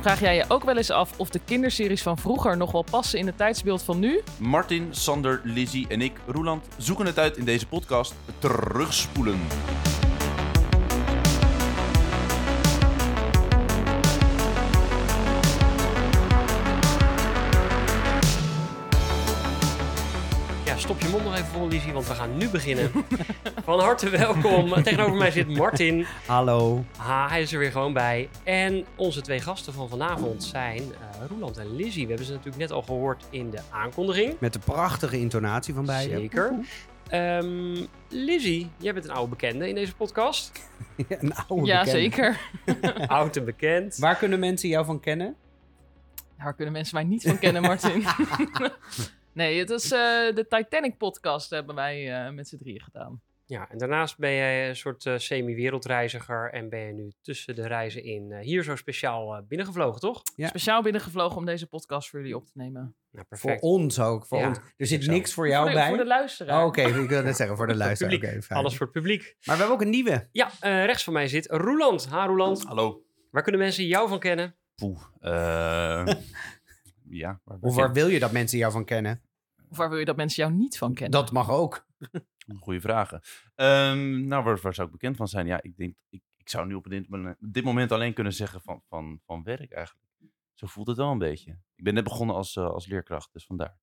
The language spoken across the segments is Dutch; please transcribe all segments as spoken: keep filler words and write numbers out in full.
Vraag jij je ook wel eens af of de kinderseries van vroeger nog wel passen in het tijdsbeeld van nu? Martin, Sander, Lizzie en ik, Roeland, zoeken het uit in deze podcast Terugspoelen. Stop je mond nog even vol, Lizzie, want we gaan nu beginnen. Van harte welkom. Tegenover mij zit Martin. Hallo. Ha, hij is er weer gewoon bij. En onze twee gasten van vanavond zijn uh, Roeland en Lizzie. We hebben ze natuurlijk net al gehoord in de aankondiging. Met de prachtige intonatie van beiden. Zeker. Um, Lizzie, jij bent een oude bekende in deze podcast. Ja, een oude Ja, bekende. zeker. Oud en bekend. Waar kunnen mensen jou van kennen? Daar kunnen mensen mij niet van kennen, Martin. Nee, het is uh, de Titanic-podcast hebben wij uh, met z'n drieën gedaan. Ja, en daarnaast ben jij een soort uh, semi-wereldreiziger en ben je nu tussen de reizen in uh, hier zo speciaal uh, binnengevlogen, toch? Ja. Speciaal binnengevlogen om deze podcast voor jullie op te nemen. Nou, perfect. Voor ons ook. Voor Ja, ons. Er zit zo. niks voor jou voor de, bij? Voor de luisteraar. Oh, Oké, okay. Ik wil net zeggen, voor de luisteraar. Publiek. Okay, fijn. Alles voor het publiek. Maar we hebben ook een nieuwe. Ja, uh, rechts van mij zit Roeland. Ha, Roeland. Hallo. Waar kunnen mensen jou van kennen? Poeh. Uh, ja. Waar Of waar wil je dat mensen jou van kennen? Of waar wil je dat mensen jou niet van kennen? Dat mag ook. Goeie vragen. Um, nou, waar, waar zou ik bekend van zijn? Ja, ik denk, ik, ik zou nu op dit moment, dit moment alleen kunnen zeggen van, van, van werk eigenlijk. Zo voelt het wel een beetje. Ik ben net begonnen als, uh, als leerkracht, dus vandaar.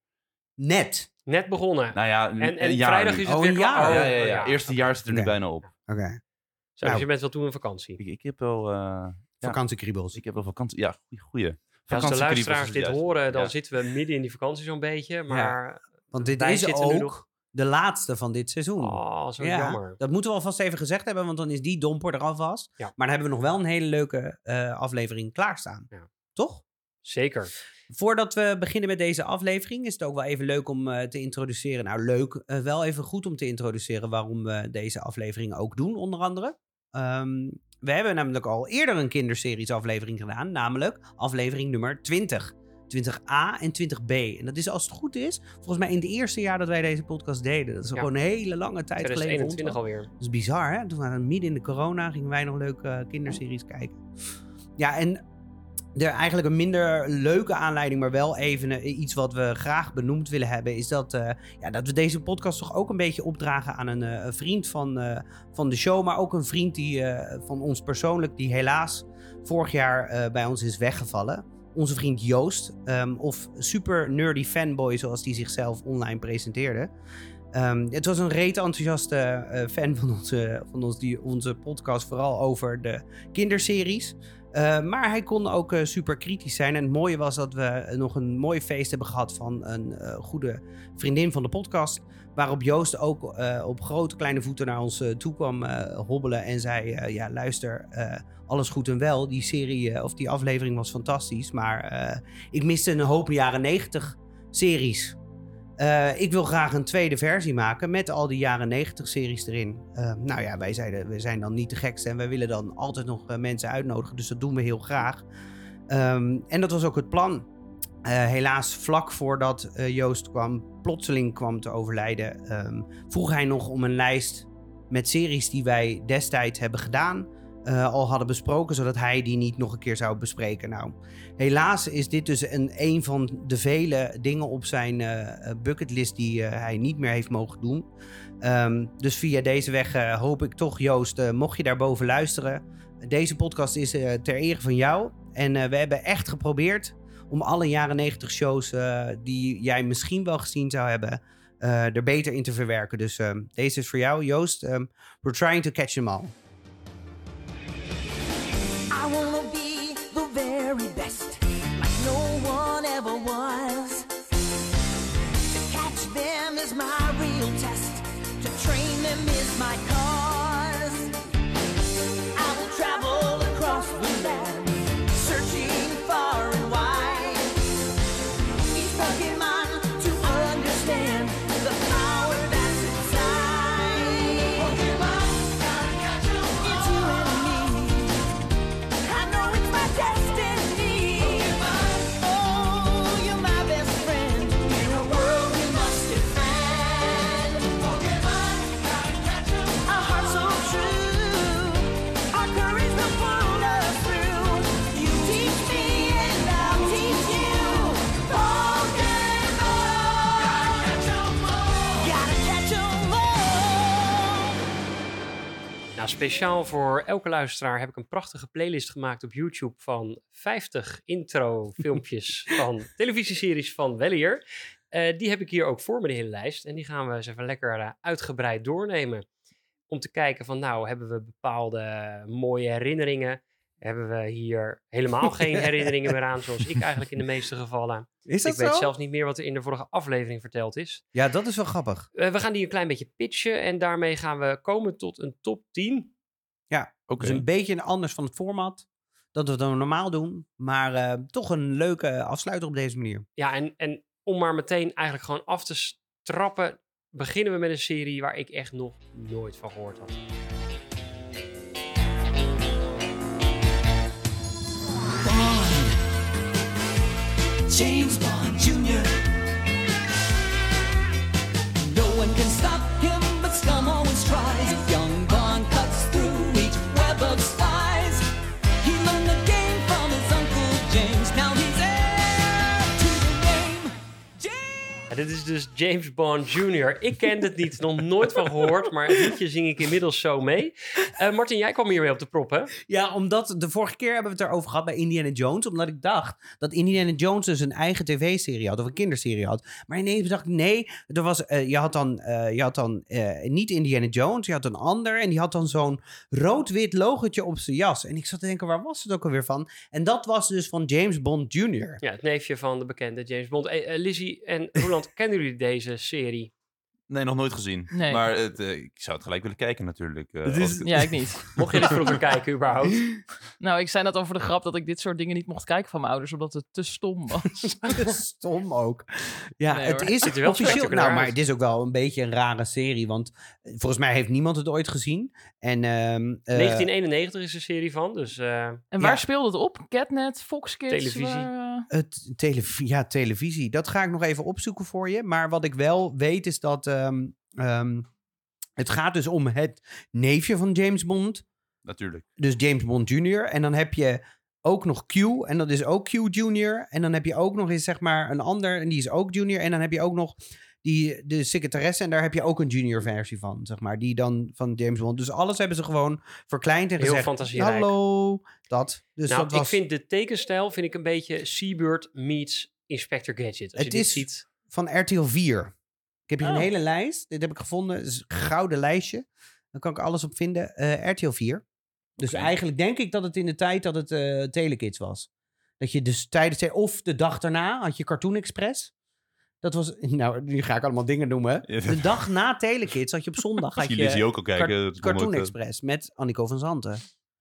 Net? Net begonnen. Nou ja, en en een jaar vrijdag nu. is het Oh, weer een klaar. jaar. Oh, ja, Oh, ja, ja. ja. Eerste jaar zit er nu Okay. bijna op. Oké. Okay. Zo, Nou. dus je bent wel toe in vakantie. Ik, ik heb wel... Uh, Vakantiekriebels. ja, ik heb wel vakantie. Ja, goeie. goeie. Ja, als de luisteraars dit juist. horen, dan Ja. zitten we midden in die vakantie zo'n beetje. Maar Want dit wij is zitten nu ook nog... de laatste van dit seizoen. Oh, zo ja, jammer. dat moeten we alvast even gezegd hebben, want dan is die domper eraf was. Ja. Maar dan hebben we nog wel een hele leuke uh, aflevering klaarstaan. Ja. Toch? Zeker. Voordat we beginnen met deze aflevering is het ook wel even leuk om uh, te introduceren. Nou, leuk. Uh, wel even goed om te introduceren waarom we deze aflevering ook doen, onder andere. Um, we hebben namelijk al eerder een kinderseries aflevering gedaan, namelijk aflevering nummer twintig. twintig A en twintig B. En dat is, als het goed is, volgens mij in het eerste jaar dat wij deze podcast deden. Dat is Ja. gewoon een hele lange tijd twintig geleden. eenentwintig alweer. Dat is bizar, hè? Toen waren we midden in de corona, gingen wij nog leuke uh, kinderseries kijken. Ja, en er eigenlijk een minder leuke aanleiding, maar wel even uh, iets wat we graag benoemd willen hebben, is dat, uh, ja, dat we deze podcast toch ook een beetje opdragen aan een, uh, een vriend van, uh, van de show, maar ook een vriend die, uh, van ons persoonlijk, die helaas vorig jaar uh, bij ons is weggevallen. Onze vriend Joost, um, of super nerdy fanboy zoals hij zichzelf online presenteerde. Um, het was een reet enthousiaste uh, fan van onze, van ons, die, onze podcast, vooral over de kinderseries. Uh, maar hij kon ook uh, super kritisch zijn. En het mooie was dat we uh, nog een mooi feest hebben gehad van een uh, goede vriendin van de podcast. Waarop Joost ook uh, op grote kleine voeten naar ons uh, toe kwam uh, hobbelen. En zei, uh, ja luister, uh, alles goed en wel. Die serie uh, of die aflevering was fantastisch. Maar uh, ik miste een hoop jaren negentig series. Uh, ik wil graag een tweede versie maken met al die jaren negentig series erin. Uh, nou ja, wij zeiden, we zijn dan niet de gekste en wij willen dan altijd nog uh, mensen uitnodigen. Dus dat doen we heel graag. Um, en dat was ook het plan. Uh, helaas vlak voordat uh, Joost kwam, plotseling kwam te overlijden, um, vroeg hij nog om een lijst met series die wij destijds hebben gedaan. Uh, al hadden besproken, zodat hij die niet nog een keer zou bespreken. Nou, helaas is dit dus een, een van de vele dingen op zijn uh, bucketlist die uh, hij niet meer heeft mogen doen. Um, dus via deze weg uh, hoop ik toch, Joost, uh, mocht je daarboven luisteren. Deze podcast is uh, ter ere van jou. En uh, we hebben echt geprobeerd om alle jaren negentig shows uh, die jij misschien wel gezien zou hebben, uh, er beter in te verwerken. Dus uh, deze is voor jou, Joost. Um, we're trying to catch them all. I wanna be the very best, like no one ever was. To catch them is my real test, to train them is my cause. I will travel across the land, searching far and wide. Each Pokemon to understand the power that's inside. Pokemon, gotta catch 'em all. It's you and me. I know it's my destiny. Pokemon, oh, you're my best friend in a world we must defend. Pokemon, gotta catch 'em all. A heart so true, our courage will pull us through. You teach me speciaal voor elke luisteraar heb ik een prachtige playlist gemaakt op YouTube van vijftig intro-filmpjes van televisieseries van Wellier. Uh, die heb ik hier ook voor me, de hele lijst. En die gaan we eens even lekker uh, uitgebreid doornemen. Om te kijken van, nou, hebben we bepaalde mooie herinneringen? Hebben we hier helemaal geen herinneringen meer aan, zoals ik eigenlijk in de meeste gevallen. Is dat ik weet zo? zelfs niet meer wat er in de vorige aflevering verteld is. Ja, dat is wel grappig. Uh, we gaan die een klein beetje pitchen en daarmee gaan we komen tot een top tien. Ja, Oké. dus een beetje anders van het format. Dat we dan normaal doen. Maar uh, toch een leuke afsluiter op deze manier. Ja, en, en om maar meteen eigenlijk gewoon af te trappen, beginnen we met een serie waar ik echt nog nooit van gehoord had. Bond. James Bond Junior No one can stop him, but scum always tries. Young Bond cuts through each web of spies. He learned the game from his uncle James. Now he's heir to the name James. Ja, dit is dus James Bond junior Ik ken het niet, nog nooit van gehoord, maar het liedje zing ik inmiddels zo mee. Uh, Martin, jij kwam hiermee op de prop, hè? Ja, omdat de vorige keer hebben we het erover gehad bij Indiana Jones. Omdat ik dacht dat Indiana Jones dus een eigen tv-serie had. Of een kinderserie had. Maar ineens dacht ik, nee. Er was, uh, je had dan, uh, je had dan uh, niet Indiana Jones. Je had een ander. En die had dan zo'n rood-wit logotje op zijn jas. En ik zat te denken, waar was het ook alweer van? En dat was dus van James Bond junior Ja, het neefje van de bekende James Bond. Hey, uh, Lizzie en Roland, kennen jullie deze serie? Nee, nog nooit gezien. Nee. Maar het, uh, ik zou het gelijk willen kijken natuurlijk. Uh, Het als is- ik- Ja, ik niet. Mocht je dit vroeger kijken überhaupt? Nou, ik zei net al voor de grap dat ik dit soort dingen niet mocht kijken van mijn ouders, omdat het te stom was. Stom ook. Ja, Nee, het hoor. is Ziet er wel officieel. spectaculair Nou, maar uit. het is ook wel een beetje een rare serie. Want eh, volgens mij heeft niemand het ooit gezien. En ehm, eh, negentien eenennegentig is de serie van, dus uh, En waar Ja. speelde het op? Catnet, Fox Kids? Televisie. waar, Het telev- ja, televisie. Dat ga ik nog even opzoeken voor je. Maar wat ik wel weet is dat... ehm, ehm, het gaat dus om het neefje van James Bond. Natuurlijk. Dus James Bond junior En dan heb je ook nog Q. En dat is ook Q junior En dan heb je ook nog eens zeg maar een ander. En die is ook junior. En dan heb je ook nog die, de secretaresse. En daar heb je ook een junior versie van, zeg maar. Die dan van James Bond. Dus alles hebben ze gewoon verkleind en Heel gezegd... fantasierijk. Hallo, dat. Dus nou, dat was... ik vind de tekenstijl vind ik een beetje Seabird meets Inspector Gadget. Als Het je dit is- ziet. van R T L vier. Ik heb hier Oh. een hele lijst. Dit heb ik gevonden. Het is een gouden lijstje. Daar kan ik alles op vinden. Eh, R T L vier. Dus Oké. eigenlijk denk ik dat het in de tijd dat het eh Telekids was. Dat je dus tijdens... Of de dag daarna had je Cartoon Express. Dat was... Nou, nu ga ik allemaal dingen noemen. Ja. De dag na Telekids had je op zondag... had Zie je Lizzie ook al kijken. Car- dat komt Cartoon ook, uh, Express met Annico van Zanten.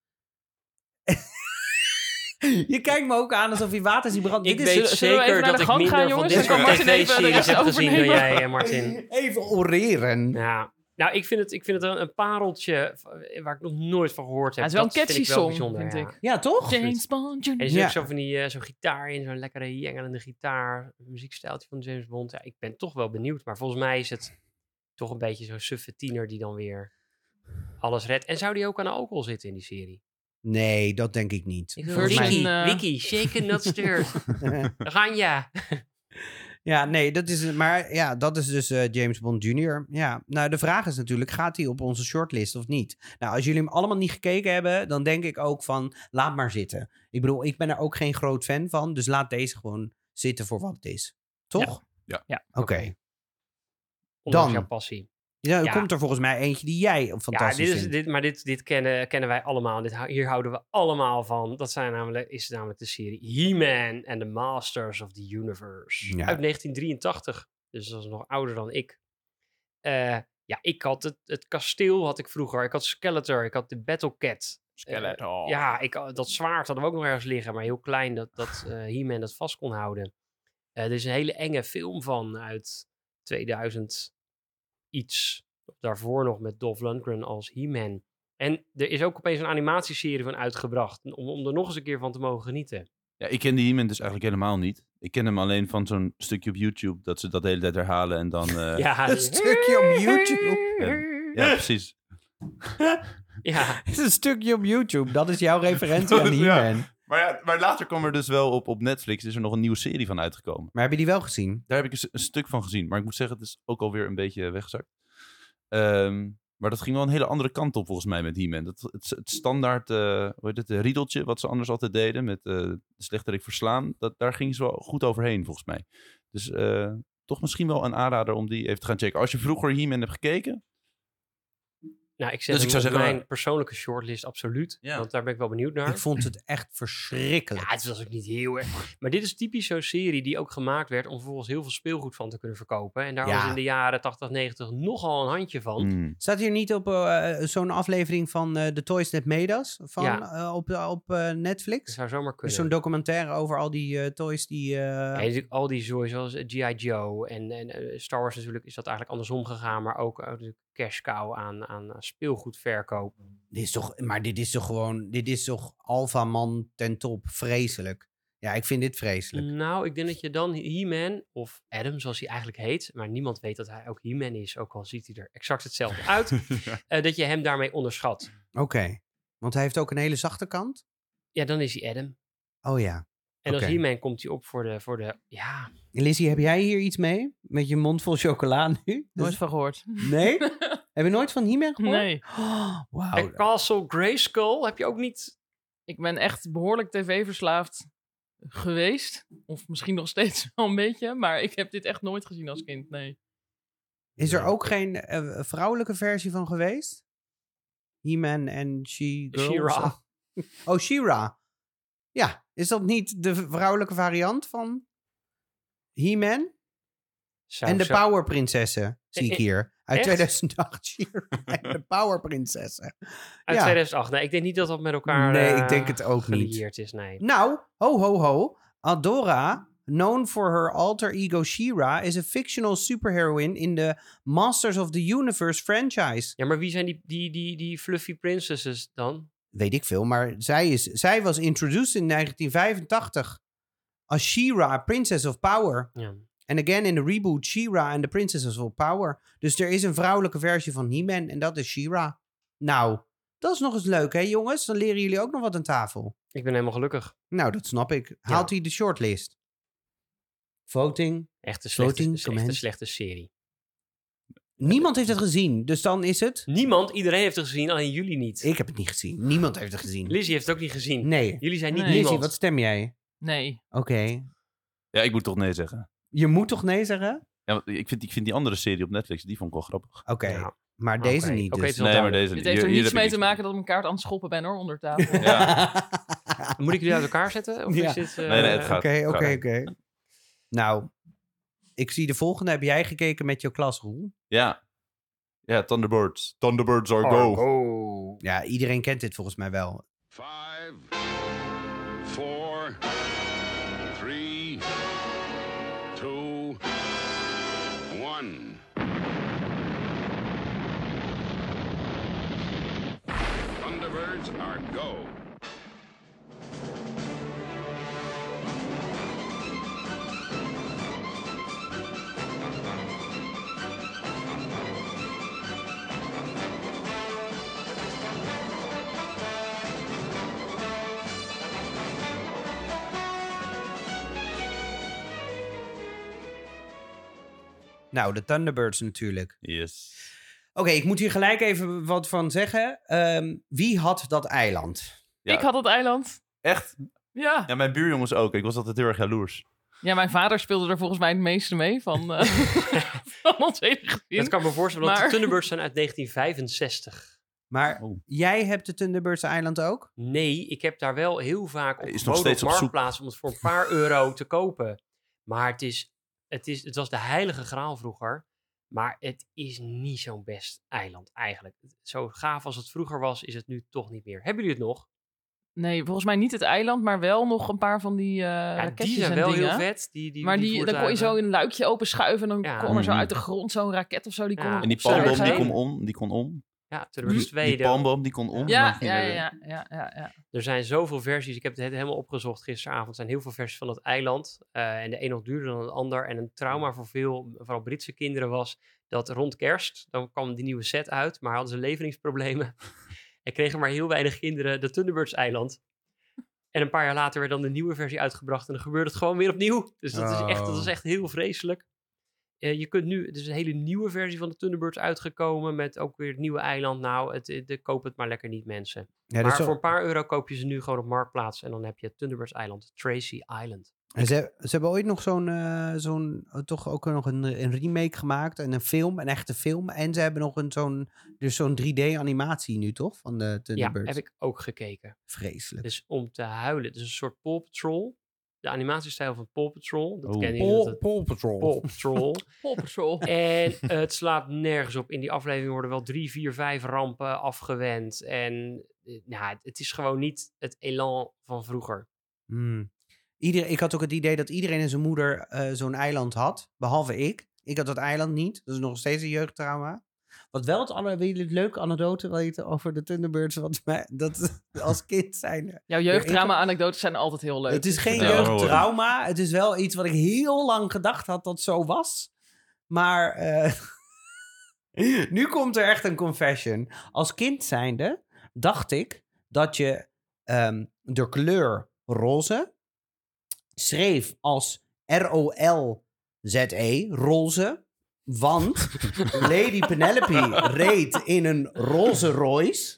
Je kijkt me ook aan alsof je water ziet branden. Ik Dit is- weet zullen- zullen we zeker even naar dat de ik gang minder gaan, van jongens? dit Dan soort kan Martin even de tv-series rest heb gezien dan overnemen. jij, eh, Martin. Even oreren. Ja. Nou, ik vind het, ik vind het een, een pareltje waar ik nog nooit van gehoord heb. Ja, het is wel een Dat vind catchy ik wel song, bijzonder, vind ja. ik. Ja, toch? James Bond En er junior zit Ja. ook zo van die, eh, zo'n gitaar in, zo'n lekkere jengelende gitaar, een muziekstijltje van James Bond. Ja, ik ben toch wel benieuwd, maar volgens mij is het toch een beetje zo'n suffe tiener die dan weer alles redt. En zou die ook aan alcohol zitten in die serie? Nee, dat denk ik niet. Ik wil Virgin, Wiki, eh, Wiki, shaken not stirred. Daar gaan ja. Ja, nee, dat is, maar ja, dat is dus eh, James Bond junior Ja, nou, de vraag is natuurlijk, gaat hij op onze shortlist of niet? Nou, als jullie hem allemaal niet gekeken hebben, dan denk ik ook van, laat maar zitten. Ik bedoel, ik ben er ook geen groot fan van, dus laat deze gewoon zitten voor wat het is. Toch? Ja. Ja. Oké. Ondanks Dan. jouw passie. Ja, er Ja. komt er volgens mij eentje die jij Ja, fantastisch dit is, vindt. dit, maar dit, dit kennen, kennen wij allemaal. Dit, hou- hier houden we allemaal van. Dat zijn namelijk, is namelijk de serie He-Man and the Masters of the Universe. Ja. Uit negentien drieëntachtig. Dus dat is nog ouder dan ik. Eh, ja, ik had het, het kasteel had ik vroeger. Ik had Skeletor. Ik had de Battle Cat. Skeletor. Eh, ja, ik, dat zwaard hadden we ook nog ergens liggen. Maar heel klein dat, dat eh, He-Man dat vast kon houden. Eh, er is een hele enge film van uit tweeduizend iets. Daarvoor nog met Dolph Lundgren als He-Man. En er is ook opeens een animatieserie van uitgebracht. Om, om er nog eens een keer van te mogen genieten. Ja, ik ken die He-Man dus eigenlijk helemaal niet. Ik ken hem alleen van zo'n stukje op YouTube, dat ze dat de hele tijd herhalen en dan... eh, Ja, Een stukje op YouTube. ja, precies. ja. Het is een stukje op YouTube. Dat is jouw referentie aan Ja. He-Man. Maar, ja, maar later kwam er dus wel op, op Netflix, is er nog een nieuwe serie van uitgekomen. Maar heb je die wel gezien? Daar heb ik een, s- een stuk van gezien, maar ik moet zeggen, het is ook alweer een beetje weggezakt. Ehm, Maar dat ging wel een hele andere kant op volgens mij met He-Man. Dat, het, het standaard, uh, hoe heet het, uh, riedeltje wat ze anders altijd deden met uh, de slechterik verslaan. Dat, daar gingen ze wel goed overheen volgens mij. Dus uh, toch misschien wel een aanrader om die even te gaan checken. Als je vroeger He-Man hebt gekeken... Nou, ik zeg Dus ik zou op zeggen, mijn persoonlijke shortlist absoluut. Ja. Want daar ben ik wel benieuwd naar. Ik vond het echt verschrikkelijk. Ja, het was ook niet heel erg. Maar dit is typisch zo'n serie die ook gemaakt werd om vervolgens heel veel speelgoed van te kunnen verkopen. En daar Ja. was in de jaren tachtig, negentig nogal een handje van. Mm. Staat hier niet op uh, zo'n aflevering van uh, The Toys That Made Us? Van, Ja. uh, op op uh, Dat Netflix? zou zomaar Dus kunnen. zo'n documentaire over al die uh, toys die... Uh... Ja, natuurlijk al die zooi zoals G I. Joe en, en uh, Star Wars natuurlijk is dat eigenlijk andersom gegaan. Maar ook uh, natuurlijk cash cow aan, aan speelgoedverkoop. Dit is toch, maar dit is toch gewoon... Dit is toch alpha man ten top. Vreselijk. Ja, ik vind dit vreselijk. Nou, ik denk dat je dan He-Man, of Adam zoals hij eigenlijk heet, maar niemand weet dat hij ook He-Man is, ook al ziet hij er exact hetzelfde uit, uh, dat je hem daarmee onderschat. Oké. Okay. Want hij heeft ook een hele zachte kant? Ja, dan is hij Adam. Oh ja. En als Oké. He-Man komt hij op voor de, voor de, ja... Lizzie, heb jij hier iets mee? Met je mond vol chocola nu? Nooit van gehoord. Nee? Heb je nooit van He-Man gehoord? Nee. Oh, wauw. En Castle Grayskull heb je ook niet... Ik ben echt behoorlijk tv-verslaafd geweest. Of misschien nog steeds wel een beetje. Maar ik heb dit echt nooit gezien als kind, nee. Is er ook geen uh, vrouwelijke versie van geweest? He-Man en She-Girl? She-Ra. Oh, She-Ra. Ja, is dat niet de vrouwelijke variant van He-Man? Zou En de zo- Powerprinsessen, zie ik Eh, hier. Uit echt? tweeduizend acht, She-Ra en de Powerprinsessen. Uit ja. tweeduizend acht. Nee, ik denk niet dat dat met elkaar Nee, eh, ik denk het ook niet. gelieerd is, nee. Nou, ho ho ho. Adora, known for her alter ego She-Ra, is a fictional superheroine in the Masters of the Universe franchise. Ja, maar wie zijn die, die, die, die fluffy princesses dan? Weet ik veel, maar zij, is, zij was introduced in negentien vijfentachtig als She-Ra, Princess of Power. Ja. En again in de reboot She-Ra and the Princesses of Power. Dus er is een vrouwelijke versie van He-Man en dat is She-Ra. Nou, dat is nog eens leuk, hè jongens? Dan leren jullie ook nog wat aan tafel. Ik ben helemaal gelukkig. Nou, dat snap ik. Haalt hij de shortlist? Voting. Echt een slechte, Voting, echt een comment. slechte serie. Niemand heeft het gezien, dus dan is het... Niemand, iedereen heeft het gezien, alleen jullie niet. Ik heb het niet gezien. Niemand heeft het gezien. Lizzie heeft het ook niet gezien. Nee. Jullie zijn niet Nee. niemand. Lizzie, wat stem jij? Nee. Oké. Ja, ik moet toch nee zeggen. Je moet toch nee zeggen? Ja, want ik, vind, ik vind die andere serie op Netflix, die vond ik wel grappig. Oké. Ja. Maar deze Oké, niet oké, dus. het is wel Nee, maar duidelijk. deze Dit niet. heeft er Hier- hier niets heb mee ik te iets maken dat ik mijn kaart aan het schoppen ben hoor, onder tafel. Ja. Moet ik jullie uit elkaar zetten? Of Ja. is dit... eh, Nee, nee, het gaat. Oké, oké, Ga. oké. Nou, ik zie de volgende. Heb jij gekeken met jouw klas, Roel? Ja. Ja, Thunderbirds. Thunderbirds are Oh, go. go. Ja, iedereen kent dit volgens mij wel. Five, four, three, two, one. Thunderbirds are go. Nou, de Thunderbirds natuurlijk. Yes. Oké, ik moet hier gelijk even wat van zeggen. Ehm, wie had dat eiland? Ja. Ik had het eiland. Echt? Ja. Ja, mijn buurjongens ook. Ik was altijd heel erg jaloers. Ja, mijn vader speelde er volgens mij het meeste mee van, uh, van ons hele gezin. Het kan me voorstellen dat Maar- de Thunderbirds zijn uit negentien vijfenzestig. Maar Oh. jij hebt de Thunderbirds eiland ook? Nee, ik heb daar wel heel vaak op Is nog geboden steeds op op zoek. Marktplaats om het voor een paar euro te kopen. Maar het is, het is, het was de heilige graal vroeger. Maar het is niet zo'n best eiland eigenlijk. Zo gaaf als het vroeger was, is het nu toch niet meer. Hebben jullie het nog? Nee, volgens mij niet het eiland, maar wel nog een paar van die uh, Ja, raketjes die zijn en wel dingen. heel vet. Die, die, maar die, die, dan kon je zo voertuigen. een luikje open schuiven en dan Ja. kwam er zo Mhm. uit de grond zo'n raket of zo. Die kon Ja. hem En die opzuigen. palmboom, die zijn. kon om. Die kon om. Ja, Thunderbirds Die, twee. die de- palmboom, die kon om. Ja, Dan ging ja, er- ja, ja, ja, ja. Er zijn zoveel versies. Ik heb het helemaal opgezocht gisteravond. Er zijn heel veel versies van het eiland. Uh, en de een nog duurder dan het ander. En een trauma voor veel, vooral Britse kinderen, was dat rond kerst, dan kwam die nieuwe set uit, maar hadden ze leveringsproblemen. en kregen maar heel weinig kinderen de Thunderbirds eiland. En een paar jaar later werd dan de nieuwe versie uitgebracht en dan gebeurde het gewoon weer opnieuw. Dus dat is echt, dat is echt heel vreselijk. Uh, je kunt nu, het is een hele nieuwe versie van de Thunderbirds uitgekomen met ook weer het nieuwe eiland. Nou, het, het, de, koop het maar lekker niet, mensen. Ja, maar dus zo- voor een paar euro koop je ze nu gewoon op Marktplaats en dan heb je Thunderbirds eiland, Tracy Island. En ze, ze hebben ooit nog zo'n, uh, zo'n toch ook nog een, een remake gemaakt. En een film, een echte film. En ze hebben nog een, zo'n, dus zo'n drie D-animatie nu, toch? Van de Ja, Thunderbirds. heb ik ook gekeken. Vreselijk. Dus om te huilen. Het is een soort Paw Patrol. De animatiestijl van Paw Patrol. Dat Oh. ken je. Paw, dat het- Paw Patrol. Paw Patrol. Paw Patrol. En het slaat nergens op. In die aflevering worden wel drie, vier, vijf rampen afgewend. En eh, nou, het is gewoon niet het elan van vroeger. Hmm. Ieder, ik had ook het idee dat iedereen en zijn moeder eh, zo'n eiland had. Behalve ik. Ik had dat eiland niet. Dat is nog steeds een jeugdtrauma. Wat wel het alle, weet je, het leuke anekdote weten over de Thunderbirds. Wat mij, dat als kind zijn. Jouw jeugddrama-anekdotes zijn altijd heel leuk. Het is geen Ja, jeugdtrauma. Het is wel iets wat ik heel lang gedacht had dat zo was. Maar eh, nu komt er echt een confession. Als kind zijnde dacht ik dat je um, de kleur roze schreef als R O L Z E, roze. Want Lady Penelope reed in een Rolls Royce.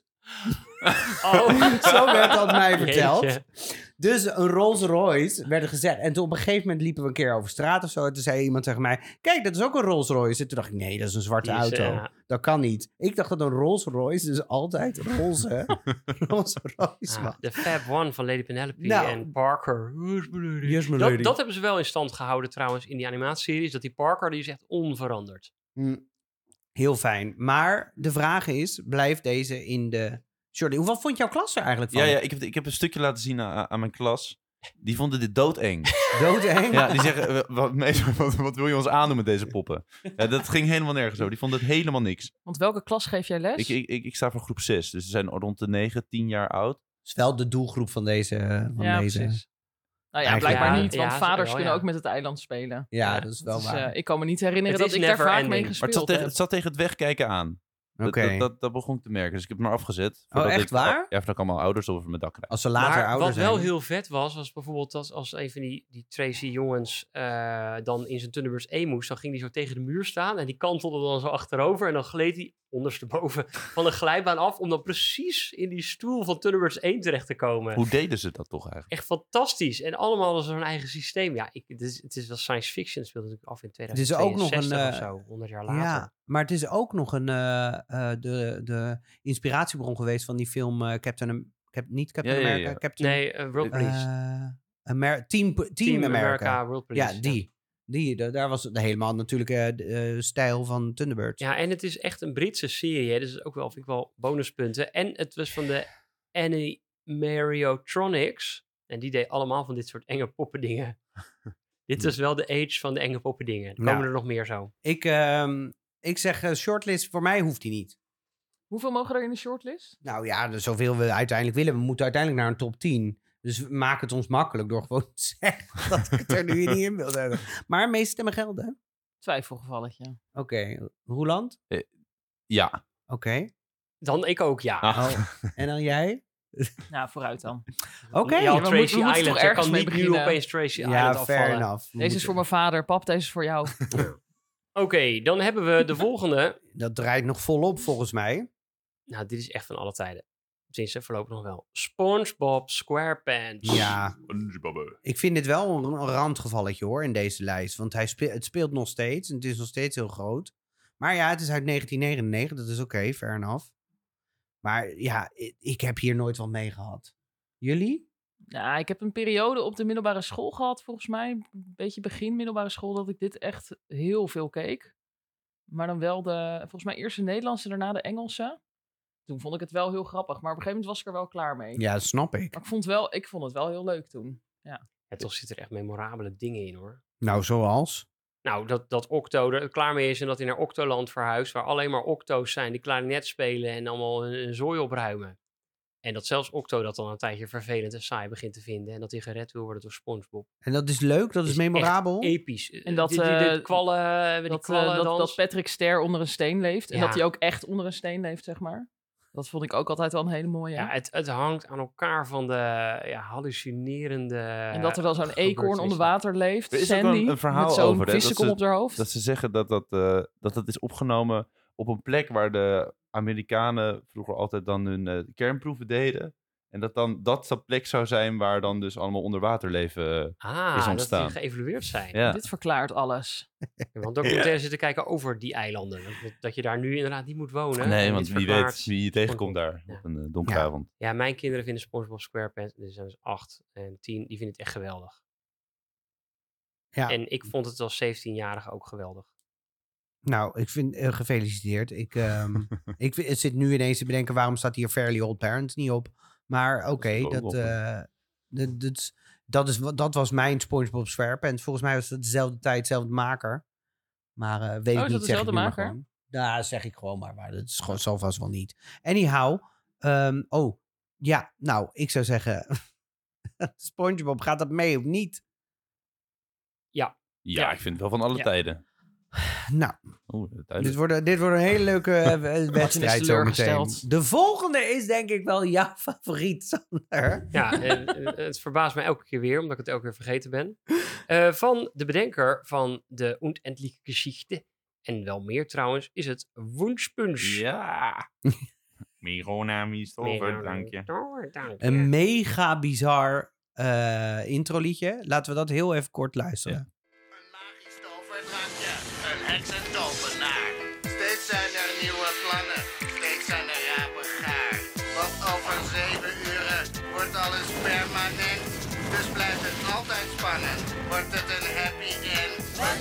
Oh, zo werd dat mij verteld. Jeetje. Dus een Rolls Royce werd er gezegd. En toen op een gegeven moment liepen we een keer over straat of zo. En toen zei iemand tegen mij, kijk, dat is ook een Rolls Royce. En toen dacht ik, nee, dat is een zwarte Die is, auto. ja. Dat kan niet. Ik dacht dat een Rolls Royce dus altijd roze Rolls Royce Ah, was. de Fab One van Lady Penelope Nou. en Parker. Yes, my Dat, lady. dat hebben ze wel in stand gehouden trouwens in die animatieseries. Dat die Parker, die is echt onveranderd. Hm. Heel fijn. Maar de vraag is, blijft deze in de... Jordi, hoeveel vond jouw klas er eigenlijk van? Ja, ja ik, heb, ik heb een stukje laten zien aan, aan mijn klas. Die vonden dit doodeng. Doodeng? Ja, die zeggen, eh, wat, meester, wat, wat wil je ons aandoen met deze poppen? Ja, dat ging helemaal nergens over. Die vonden het helemaal niks. Want welke klas geef jij les? Ik, ik, ik, ik sta voor groep zes, dus ze zijn rond de negen, tien jaar oud. Dat is wel de doelgroep van deze. Van ja, deze. precies. Nou ja, Eigenlijk- blijkbaar Ja, niet, want ja, vaders wel, kunnen ja. ook met het eiland spelen. Ja, dat is wel Dus, waar. eh, ik kan me niet herinneren Het dat is ik daar never vaak mee ending. Maar het gespeeld zat, tegen, heb. het zat tegen het wegkijken aan. Dat, Oké. dat, dat, dat begon ik te merken, dus ik heb het maar afgezet. Oh, echt ik, waar? Ja, voordat ik allemaal ouders over mijn dak krijg. Als ze later maar ouder wat zijn. wel heel vet was, was bijvoorbeeld dat als een van die, die Tracy jongens eh, dan in zijn Thunderbirds één moest, dan ging hij zo tegen de muur staan en die kantelde dan zo achterover en dan gleed hij ondersteboven van een glijbaan af om dan precies in die stoel van Thunderbirds één terecht te komen. Hoe deden ze dat toch eigenlijk? Echt fantastisch. En allemaal hadden ze hun eigen systeem. Ja, ik, het, is, het is wel science fiction. Het speelde natuurlijk af in Het is ook nog tweeduizend tweeënzestig een, of eh, zo, honderd jaar later. Ja, maar het is ook nog een, eh, eh, de, de inspiratiebron geweest van die film eh, Captain... Am- Cap, niet Captain Ja, ja, ja, America, ja. Captain... Nee, uh, World Police. eh, Amer- Team, Team, Team America. World Police. Ja, die. die da- daar was het helemaal natuurlijk eh, de eh, stijl van Thunderbirds. Ja, en het is echt een Britse serie. Hè? Dus ook wel, vind ik wel bonuspunten. En het was van de Animariotronics. En die deed allemaal van dit soort enge poppendingen. Dit is wel de age van de enge poppendingen. Er komen Nou. er nog meer zo. Ik, ehm, ik zeg eh, shortlist, voor mij hoeft die niet. Hoeveel mogen er in de shortlist? Nou ja, dus zoveel we uiteindelijk willen. We moeten uiteindelijk naar een top tien. Dus we maken het ons makkelijk door gewoon te zeggen dat ik het er nu niet in wil hebben. Maar meeste stemmen gelden. Twijfelgevalletje. Oké, Roeland? Ja. Oké. Dan ik ook, ja. Ah. Oh, en dan jij? Nou, vooruit dan. Oké. Ja, we moeten- Tracy we moeten Island. toch Je ergens kan mee niet nu beginnen. opeens Tracy Ja, Island fair afvallen. enough. We Deze is moeten- voor mijn vader. Pap, deze is voor jou. Oké, dan hebben we de volgende. Dat draait nog volop volgens mij. Nou, dit is echt van alle tijden. Tenminste, voorlopig nog wel. SpongeBob SquarePants. Ja, ik vind dit wel een, een randgevalletje hoor in deze lijst. Want hij spe- het speelt nog steeds en het is nog steeds heel groot. Maar ja, het is uit negentien negenennegentig, dat is oké, fair enough. Maar ja, ik, ik heb hier nooit wat mee gehad. Jullie? Ja, ik heb een periode op de middelbare school gehad, volgens mij. Een beetje begin middelbare school, dat ik dit echt heel veel keek. Maar dan wel de, volgens mij eerst de Nederlandse, daarna de Engelse. Toen vond ik het wel heel grappig, maar op een gegeven moment was ik er wel klaar mee. Ja, dat snap ik. Maar ik vond, wel, ik vond het wel heel leuk toen. Ja, toch zitten er echt memorabele dingen in, hoor. Nou, zoals? Nou, dat, dat Octo er klaar mee is en dat hij naar Octoland verhuist, waar alleen maar Octo's zijn die klarinet spelen en allemaal een, een zooi opruimen. En dat zelfs Octo dat dan een tijdje vervelend en saai begint te vinden en dat hij gered wil worden door SpongeBob. En dat is leuk, dat is, Is memorabel. Episch. En dat, die, die, die eh, kwallen, die Dat, kwallen eh, dat, dans. dat Patrick Ster onder een steen leeft. En Ja. dat hij ook echt onder een steen leeft, zeg maar. Dat vond ik ook altijd wel een hele mooie. Ja, het, het hangt aan elkaar van de ja, hallucinerende En dat er dan zo'n eekhoorn gebeurtenissen. onder water leeft, Er is ook Sandy, een- een verhaal met zo'n over, hè, dat vissenkom ze- op haar hoofd. Dat ze zeggen dat dat, eh, dat dat is opgenomen op een plek waar de Amerikanen vroeger altijd dan hun eh, kernproeven deden. En dat dan dat de plek zou zijn waar dan dus allemaal onderwaterleven eh, Ah, is dat ontstaan. die geëvalueerd zijn. ja. Dit verklaart alles. Want documentaire zitten kijken over die eilanden. Dat, dat je daar nu inderdaad niet moet wonen. Nee, En want dit wie verklaart weet wie je tegenkomt daar SpongeBob. op een eh, donkere Ja. avond. Ja, mijn kinderen vinden SpongeBob SquarePants, die zijn dus acht en tien, die vinden het echt geweldig. Ja. En ik vond het als zeventienjarige ook geweldig. Nou, ik vind eh, gefeliciteerd. Ik, ehm, ik vind- het zit nu ineens te bedenken waarom staat hier Fairly Odd Parents niet op. Maar oké, staat ook dat, op, eh, dat, dat, dat, is, wat- dat was mijn SpongeBob SquarePants. Volgens mij was het dezelfde tijd, dezelfde maker. Maar eh, weet Oh, ik is dat niet, zeg ik dezelfde nu maar maker? gewoon. Ja, zeg ik gewoon maar. Maar dat is gewoon, zal vast wel niet. Anyhow, ehm, oh, ja, nou, ik zou zeggen, SpongeBob, gaat dat mee of niet? Ja, Ja, Ja. ik vind het wel van alle Ja. tijden. Nou, Oeh, dit duidelijk. wordt, dit wordt een hele leuke eh, wedstrijd zo teleurgesteld. meteen. De volgende is denk ik wel jouw favoriet, Sander. ja en, eh, het verbaast me elke keer weer, omdat ik het elke keer vergeten ben. Eh, van de bedenker van de Unendliche Geschichte, en wel meer trouwens, is het Wunschpunch. Ja. Mirona, Mistover, dank je. Dank je. Een mega bizar eh introliedje. Laten we dat heel even kort luisteren. Een magisch toverdrankje, een heks en tovenaar. Steeds zijn er nieuwe plannen, steeds zijn er rapen gaar. Want over zeven uren wordt alles permanent. Dus blijft het altijd spannend, wordt het een happy end.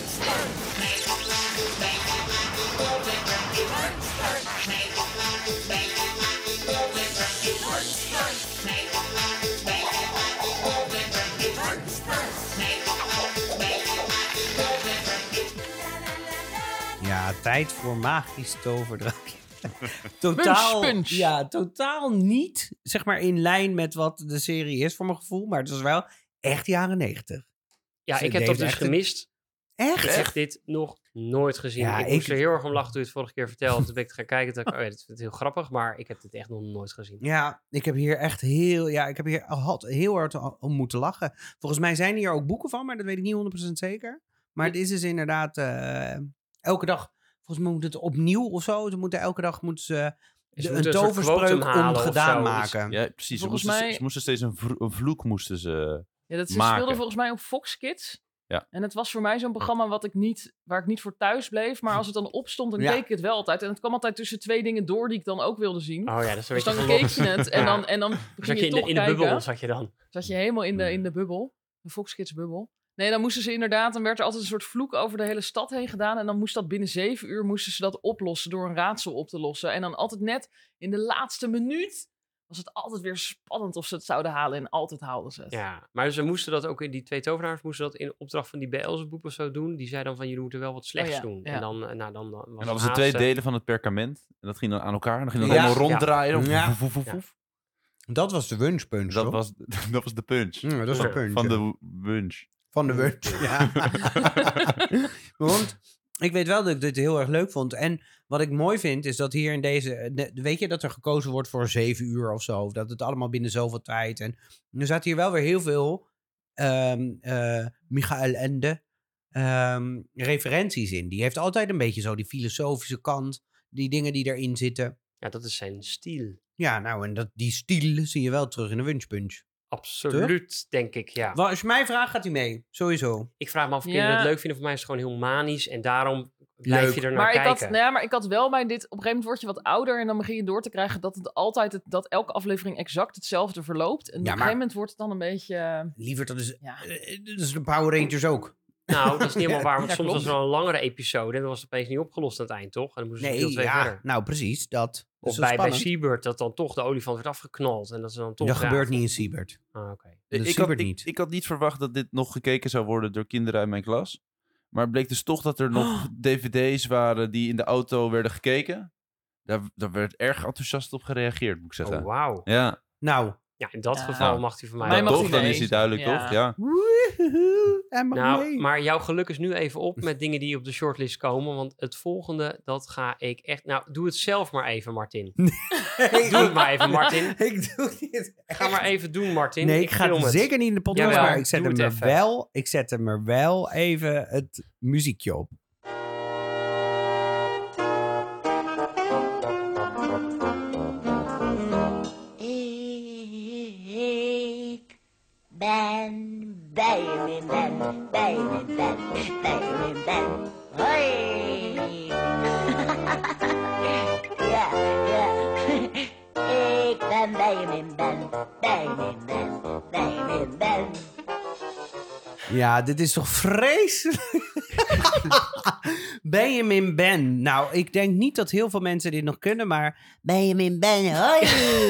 Ja, tijd voor magisch toverdrankje. totaal, Punch, punch. Ja, totaal niet, zeg maar, in lijn met wat de serie is, voor mijn gevoel. Maar het was wel echt jaren negentig. Ja, Ze ik heb dat deden dus echt een- gemist. Ik Echt? heb dit nog nooit gezien. Ja, ik ik- moest er heel erg om lachen toen je het vorige keer vertelde. Toen ben ik te gaan kijken. Toen dacht ik, oh ja, dit vind ik heel grappig. Maar ik heb dit echt nog nooit gezien. Ja, ik heb hier echt heel, ja, ik heb hier had heel hard om moeten lachen. Volgens mij zijn hier ook boeken van, maar dat weet ik niet honderd procent zeker. Maar het is dus inderdaad eh, elke dag, volgens mij moet het opnieuw of zo. Ze moeten elke dag moeten ze Ze de- een moeten een soort toverspreuk quotum halen of ongedaan zo, maken. Ja, precies. Ze Volgens moesten, mij- ze moesten steeds een, vro- een vloek moesten ze... Ja, dat ze maken. speelden volgens mij op Fox Kids. Ja. En het was voor mij zo'n programma wat ik niet, waar ik niet voor thuis bleef. Maar als het dan opstond, dan Ja. keek ik het wel altijd. En het kwam altijd tussen twee dingen door die ik dan ook wilde zien. Oh ja, dat is een dus beetje dan gelokt. keek je het en Ja. dan, en dan Zat ging je je in de, toch in de kijken. bubbel, zat je dan? Zat je helemaal in de, in de bubbel. De Fox Kids bubbel. Nee, dan moesten ze inderdaad, dan werd er altijd een soort vloek over de hele stad heen gedaan. En dan moest dat binnen zeven uur moesten ze dat oplossen door een raadsel op te lossen. En dan altijd net in de laatste minuut was het altijd weer spannend of ze het zouden halen. En altijd haalden ze het. Ja, maar ze moesten dat ook in die twee tovenaars moesten dat in opdracht van die Beelzebub of zo doen. Die zei dan van jullie moeten wel wat slechts Oh ja, doen. ja. En dan, eh, nou, dan, dan was En het hadden ze twee haast, eh, delen van het perkament. En dat ging dan aan elkaar. En dan ging dat Ja. helemaal ronddraaien. Ja. Woef, woef, woef, Ja. woef. Dat was de wunschpunch, Dat toch? was, dat was de punch. Ja, dat is de Ja. punch. Van ja. de wunsch. Van de wunsch, ja. Want ik weet wel dat ik dit heel erg leuk vond. En wat ik mooi vind, is dat hier in deze... de- weet je, dat er gekozen wordt voor zeven uur of zo. Of dat het allemaal binnen zoveel tijd. En er zaten hier wel weer heel veel ehm eh, Michael Ende ehm, referenties in. Die heeft altijd een beetje zo die filosofische kant. Die dingen die erin zitten. Ja, dat is zijn stijl. Ja, nou, en dat, die stiel zie je wel terug in de Wunschpunch. Absoluut, denk ik, ja. Wel, als je mij vraagt, gaat hij mee. Sowieso. Ik vraag me af of Ja. kinderen het leuk vinden. Voor mij is het gewoon heel manisch. En daarom blijf Leuk. je er naar Maar ik, kijken. had, nou ja, maar ik had wel bij dit... Op een gegeven moment word je wat ouder... en dan begin je door te krijgen dat het altijd... Het, dat elke aflevering exact hetzelfde verloopt. En op maar- een gegeven moment wordt het dan een beetje... eh, Liever, dat is, Ja. eh, dat is de Power Rangers ook. Nou, dat is niet helemaal waar. Want Ja, soms klopt. was er wel een langere episode. En dan was het opeens niet opgelost aan het eind, toch? En dan moesten ze Nee, deel twee ja, verder. nou precies, dat. Dat Of is wel bij, bij spannend. Seabird, dat dan toch de olifant werd afgeknald. En dat ze dan toch... Dat ja, gebeurt niet in Seabird. Ah, oké. Dat Ik had, Siebert ik, niet. ik had niet verwacht dat dit nog gekeken zou worden door kinderen uit mijn klas. Maar het bleek dus toch dat er nog Oh. D V D's waren die in de auto werden gekeken. Daar, daar werd erg enthousiast op gereageerd, moet ik zeggen. Oh, wauw. Ja, Nou, Ja, in dat Ja. geval Nou, mag hij van mij mij ook. mag toch, hij dan mee. is hij duidelijk, Ja. toch? Ja. Woehoe, hij mag Nou, mee. maar jouw geluk is nu even op met dingen die op de shortlist komen. Want het volgende, dat ga ik echt... Nou, doe het zelf maar even, Martin. Doe het maar even, Martin. Ik doe niet. Ga maar even doen, Martin. Nee, ik, ga film het het. zeker niet in de podcast, Jawel, maar ik zet, doe hem het er even. wel, ik zet hem er wel even het muziekje op. Ik ben Benjamin Ben, Benjamin Ben, Benjamin Ben. Hoi! Ja, ja. Ik ben Benjamin Ben, Benjamin Ben, Benjamin Ben. Ja, dit is toch vreselijk? Benjamin Ben. Nou, ik denk niet dat heel veel mensen dit nog kunnen, maar Benjamin Ben, hoi!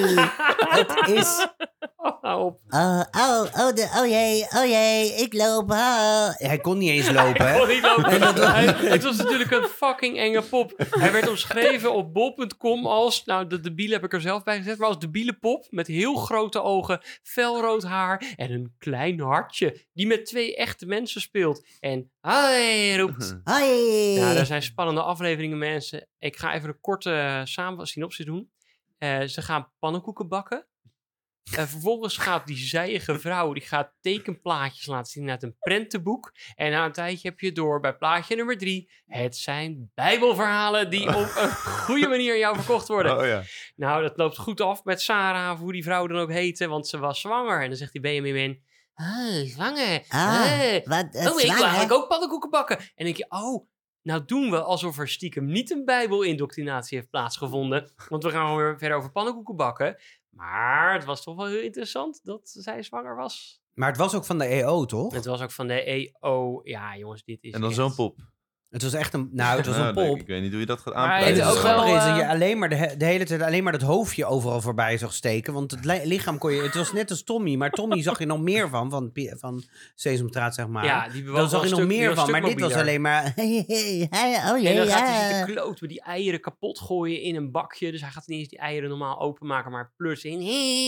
Het is... Oh, hou op. Oh, oh, oh, de, oh jee, oh jee, ik loop. Oh. Hij kon niet eens lopen, hè? Kon niet lopen. Hij- het was natuurlijk een fucking enge pop. Hij werd omschreven op bol punt com als... Nou, de debiele heb ik er zelf bij gezet. Maar als debiele pop met heel grote ogen, felrood haar en een klein hartje. Die met twee echte mensen speelt. En hij roept. Hoi! Ja, er zijn spannende afleveringen, mensen. Ik ga even een korte uh, samen synopsis doen. Uh, ze gaan pannenkoeken bakken. En vervolgens gaat die zijige vrouw, die gaat tekenplaatjes laten zien uit een prentenboek. En na een tijdje heb je door bij plaatje nummer drie. Het zijn bijbelverhalen die op een goede manier aan jou verkocht worden. Oh ja. Nou, dat loopt goed af met Sarah, of hoe die vrouw dan ook heette, want ze was zwanger. En dan zegt die Benjamin, ah, zwanger. Ah, Ah. wat uh, Oh, ik wil eigenlijk ook pannenkoeken bakken. En dan denk je, oh, nou doen we alsof er stiekem niet een bijbelindoctrinatie heeft plaatsgevonden. Want we gaan gewoon weer verder over pannenkoeken bakken. Maar het was toch wel heel interessant dat zij zwanger was. Maar het was ook van de E O, toch? Het was ook van de E O. Ja, jongens, dit is En dan echt- zo'n pop. Het was echt een... Nou, het was Nou, een nee, pop. Ik weet niet hoe je dat gaat Maar En het het is aanprijzen. ook grappige wel, is dat je eh, alleen maar de, he- de hele tijd alleen maar dat hoofdje overal voorbij zag steken. Want het li- lichaam kon je... Het was net als Tommy. Maar Tommy zag je nog meer van. Van, Pi- van Sesamstraat, zeg maar. Ja, die bewoog Dan zag wel je een nog stuk- die meer was van. een Maar stuk dit was mobieler. alleen maar... Hey, hey, hey, oh En jee, dan gaat hij ja. zitten kloot met die eieren kapot gooien in een bakje. Dus hij gaat niet eens die eieren normaal openmaken, maar plus in.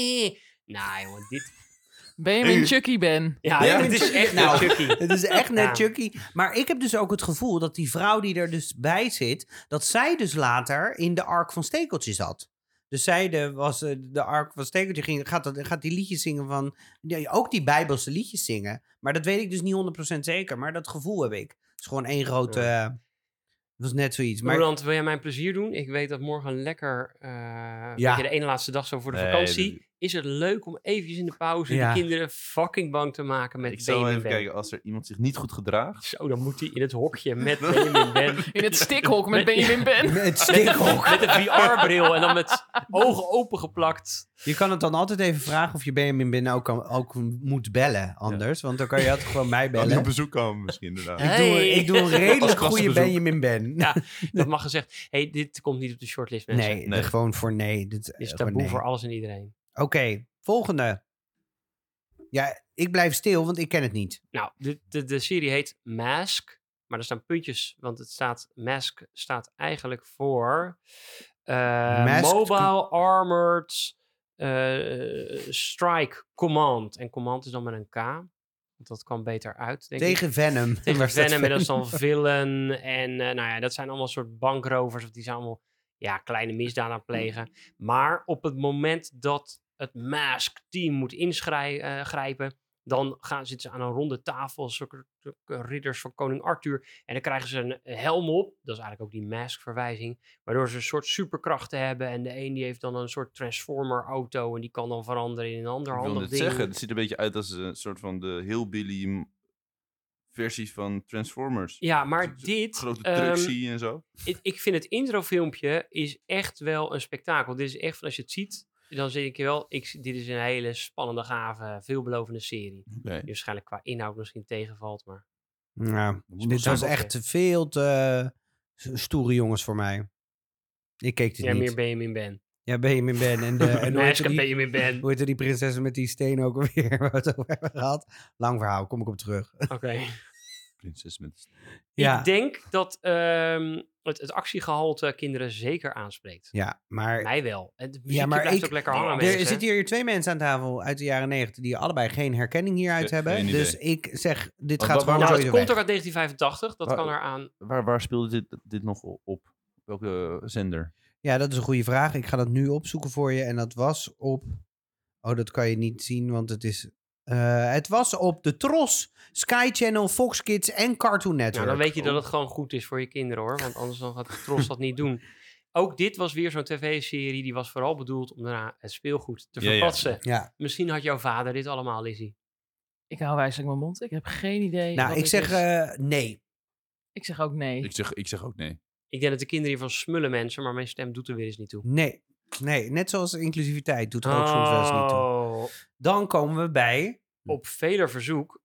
Nou, jongen, dit... Benjamin Chucky Ben. Ja, Ja, dit is echt nou, een Chucky. Het is echt net Ja. Chucky. Maar ik heb dus ook het gevoel dat die vrouw die er dus bij zit... dat zij dus later in de Ark van Stekeltje zat. Dus zij de, was eh, de Ark van Stekeltje, ging, gaat, dat, gaat die liedjes zingen van... Ja, ook die Bijbelse liedjes zingen. Maar dat weet ik dus niet honderd procent zeker. Maar dat gevoel heb ik. Het is gewoon één grote... Ja. eh, het was net zoiets. Maar Roland, wil jij mij een plezier doen? Ik weet dat morgen lekker, uh, Ja. de ene laatste dag zo voor de Nee, vakantie. dat- Is het leuk om eventjes in de pauze Ja. de kinderen fucking bang te maken met Ik zal Benjamin even Ben? kijken, als er iemand zich niet goed gedraagt. Zo, dan moet hij in het hokje met Benjamin Ben. In het stikhok met Benjamin Ben. met Met, stikhok. met een V R-bril en dan met ogen opengeplakt. Je kan het dan altijd even vragen of je Benjamin binnen ook, kan, ook moet bellen anders. Want dan kan je altijd gewoon mij Als die bellen. op bezoek komen misschien inderdaad. Ik doe, Hey. ik doe een redelijk Als goede klassenbezoek. Benjamin Ben. Ja, dat mag gezegd. hey, dit komt niet op de shortlist, mensen. Nee, Nee. gewoon voor nee. Dit, Dit is eh, taboe gewoon nee. voor alles en iedereen. Oké, volgende. Ja, ik blijf stil, want ik ken het niet. Nou, de, de, de serie heet Mask. Maar er staan puntjes, want het staat... Mask staat eigenlijk voor... eh, Masked- Mobile Armored eh, Strike Command. En Command is dan met een K. Want dat kwam beter uit, denk ik. Tegen Venom. Tegen Waar staat Venom, en dat is dan Villain. En eh, nou ja, dat zijn allemaal soort bankrovers. Of die zijn allemaal ja, kleine misdaden aan het plegen. Maar op het moment dat het Mask-team moet ingrijpen... dan gaan, zitten ze aan een ronde tafel, zulke ridders van koning Arthur. En dan krijgen ze een helm op. Dat is eigenlijk ook die Mask-verwijzing. Waardoor ze een soort superkrachten hebben. En de een die heeft dan een soort Transformer-auto. En die kan dan veranderen in een ander Ik wil handig net ding. zeggen, het ziet er een beetje uit als een soort van de hillbilly m- versie van Transformers. Ja, maar Zo'n dit... Grote ehm, truck zie je en zo. ik, ik vind het introfilmpje is echt wel een spektakel. Dit is echt, van als je het ziet, dan denk je wel, ik, dit is een hele spannende, gave, veelbelovende serie. Oké. Die waarschijnlijk qua inhoud misschien tegenvalt, maar... Ja, moet dit nog was zijn. echt te veel te uh, stoere jongens voor mij. Ik keek dit Ja, niet. meer Benjamin Ben. Ja, Benjamin Ben. En, de, en hoe, Mask heette en die, Benjamin Ben. hoe heette die prinses met die steen ook alweer? Waar we het over hebben gehad. Lang verhaal, kom ik op terug. Oké. Prinses met... Ja. Ik denk dat... ehm, het, het actiegehalte kinderen zeker aanspreekt. Ja, maar... Mij wel. Het muziekje Ja, maar blijft ik, ook lekker hangen. er mensen. zitten hier twee mensen aan tafel uit de jaren negentig die allebei geen herkenning hieruit Ge- hebben. geen Dus idee. ik zeg, dit Wat- gaat wat- gewoon Nou, zo het in komt de ook weg. uit negentien vijfentachtig. Dat Waar- kan eraan. Waar, waar speelde dit, dit nog op? Op welke zender? Ja, dat is een goede vraag. Ik ga dat nu opzoeken voor je. En dat was op... Oh, dat kan je niet zien, want het is... eh, het was op de Tros, Sky Channel, Fox Kids en Cartoon Network. Nou, dan weet je dat het gewoon goed is voor je kinderen hoor. Want anders dan gaat de Tros dat niet doen. Ook dit was weer zo'n tv-serie. Die was vooral bedoeld om daarna het speelgoed te Ja, ja. verpatsen. Ja, Misschien had jouw vader dit allemaal, Lizzie. Ik hou wijselijk mijn mond. Ik heb geen idee. nou, wat ik dit zeg is. eh, nee. Ik zeg ook nee. Ik zeg, ik zeg ook nee. Ik denk dat de kinderen hiervan smullen mensen. Maar mijn stem doet er weer eens niet toe. Nee. Nee, net zoals inclusiviteit doet er ook soms wel eens niet toe. Oh, Dan komen we bij... op veder verzoek.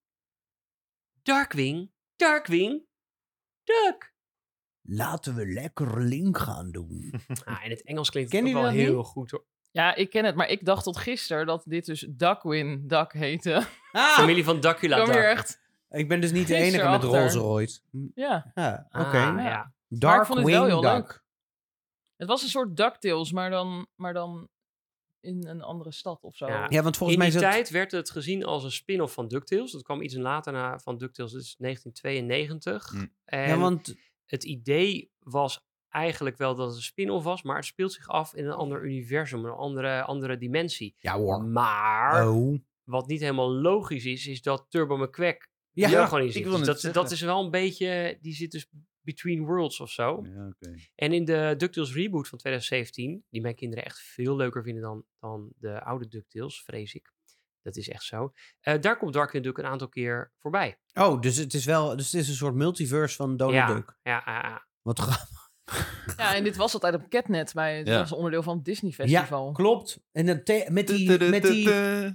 Darkwing. Darkwing. Duck. Laten we lekker Link gaan doen. Ah, in het Engels klinkt Ken het ook je wel dat heel niet? goed hoor. Ja, ik ken het, maar ik dacht tot gisteren dat dit dus Duckwin Duck heette. Ah, Familie van Ik Dracula kwam hier Duck. echt... ik ben dus niet de Gisteren enige met achter. Rolls Royce. Ja, Ja, oké. Ah, ja. ja. Maar ik vond het wel Darkwing heel Duck. leuk. Het was een soort DuckTales, maar dan, maar dan in een andere stad of zo. Ja. Ja, want volgens In mij die is het... tijd werd het gezien als een spin-off van DuckTales. Dat kwam iets later na van DuckTales, dat is negentien tweeënnegentig. Hm. En Ja, want... het idee was eigenlijk wel dat het een spin-off was, maar het speelt zich af in een ander universum, een andere, andere dimensie. Ja hoor. Maar Oh. wat niet helemaal logisch is, is dat Turbo McQuack Ja, er gewoon in ik zit. wil Dus net dat, zeggen. dat is wel een beetje, die zit dus between worlds of zo. Ja, oké. En in de DuckTales reboot van twintig zeventien, die mijn kinderen echt veel leuker vinden dan, dan de oude DuckTales, vrees ik. Dat is echt zo. Eh, daar komt Darkwing Duck een aantal keer voorbij. Oh, dus het is wel... Dus het is een soort multiverse van Donald ja, Duck. ja, ja, ja. Wat grappig. Ja, en dit was altijd op Catnet. Bij, het Ja. was onderdeel van het Disney Ja, Festival. klopt. En dan te- met die... Met die...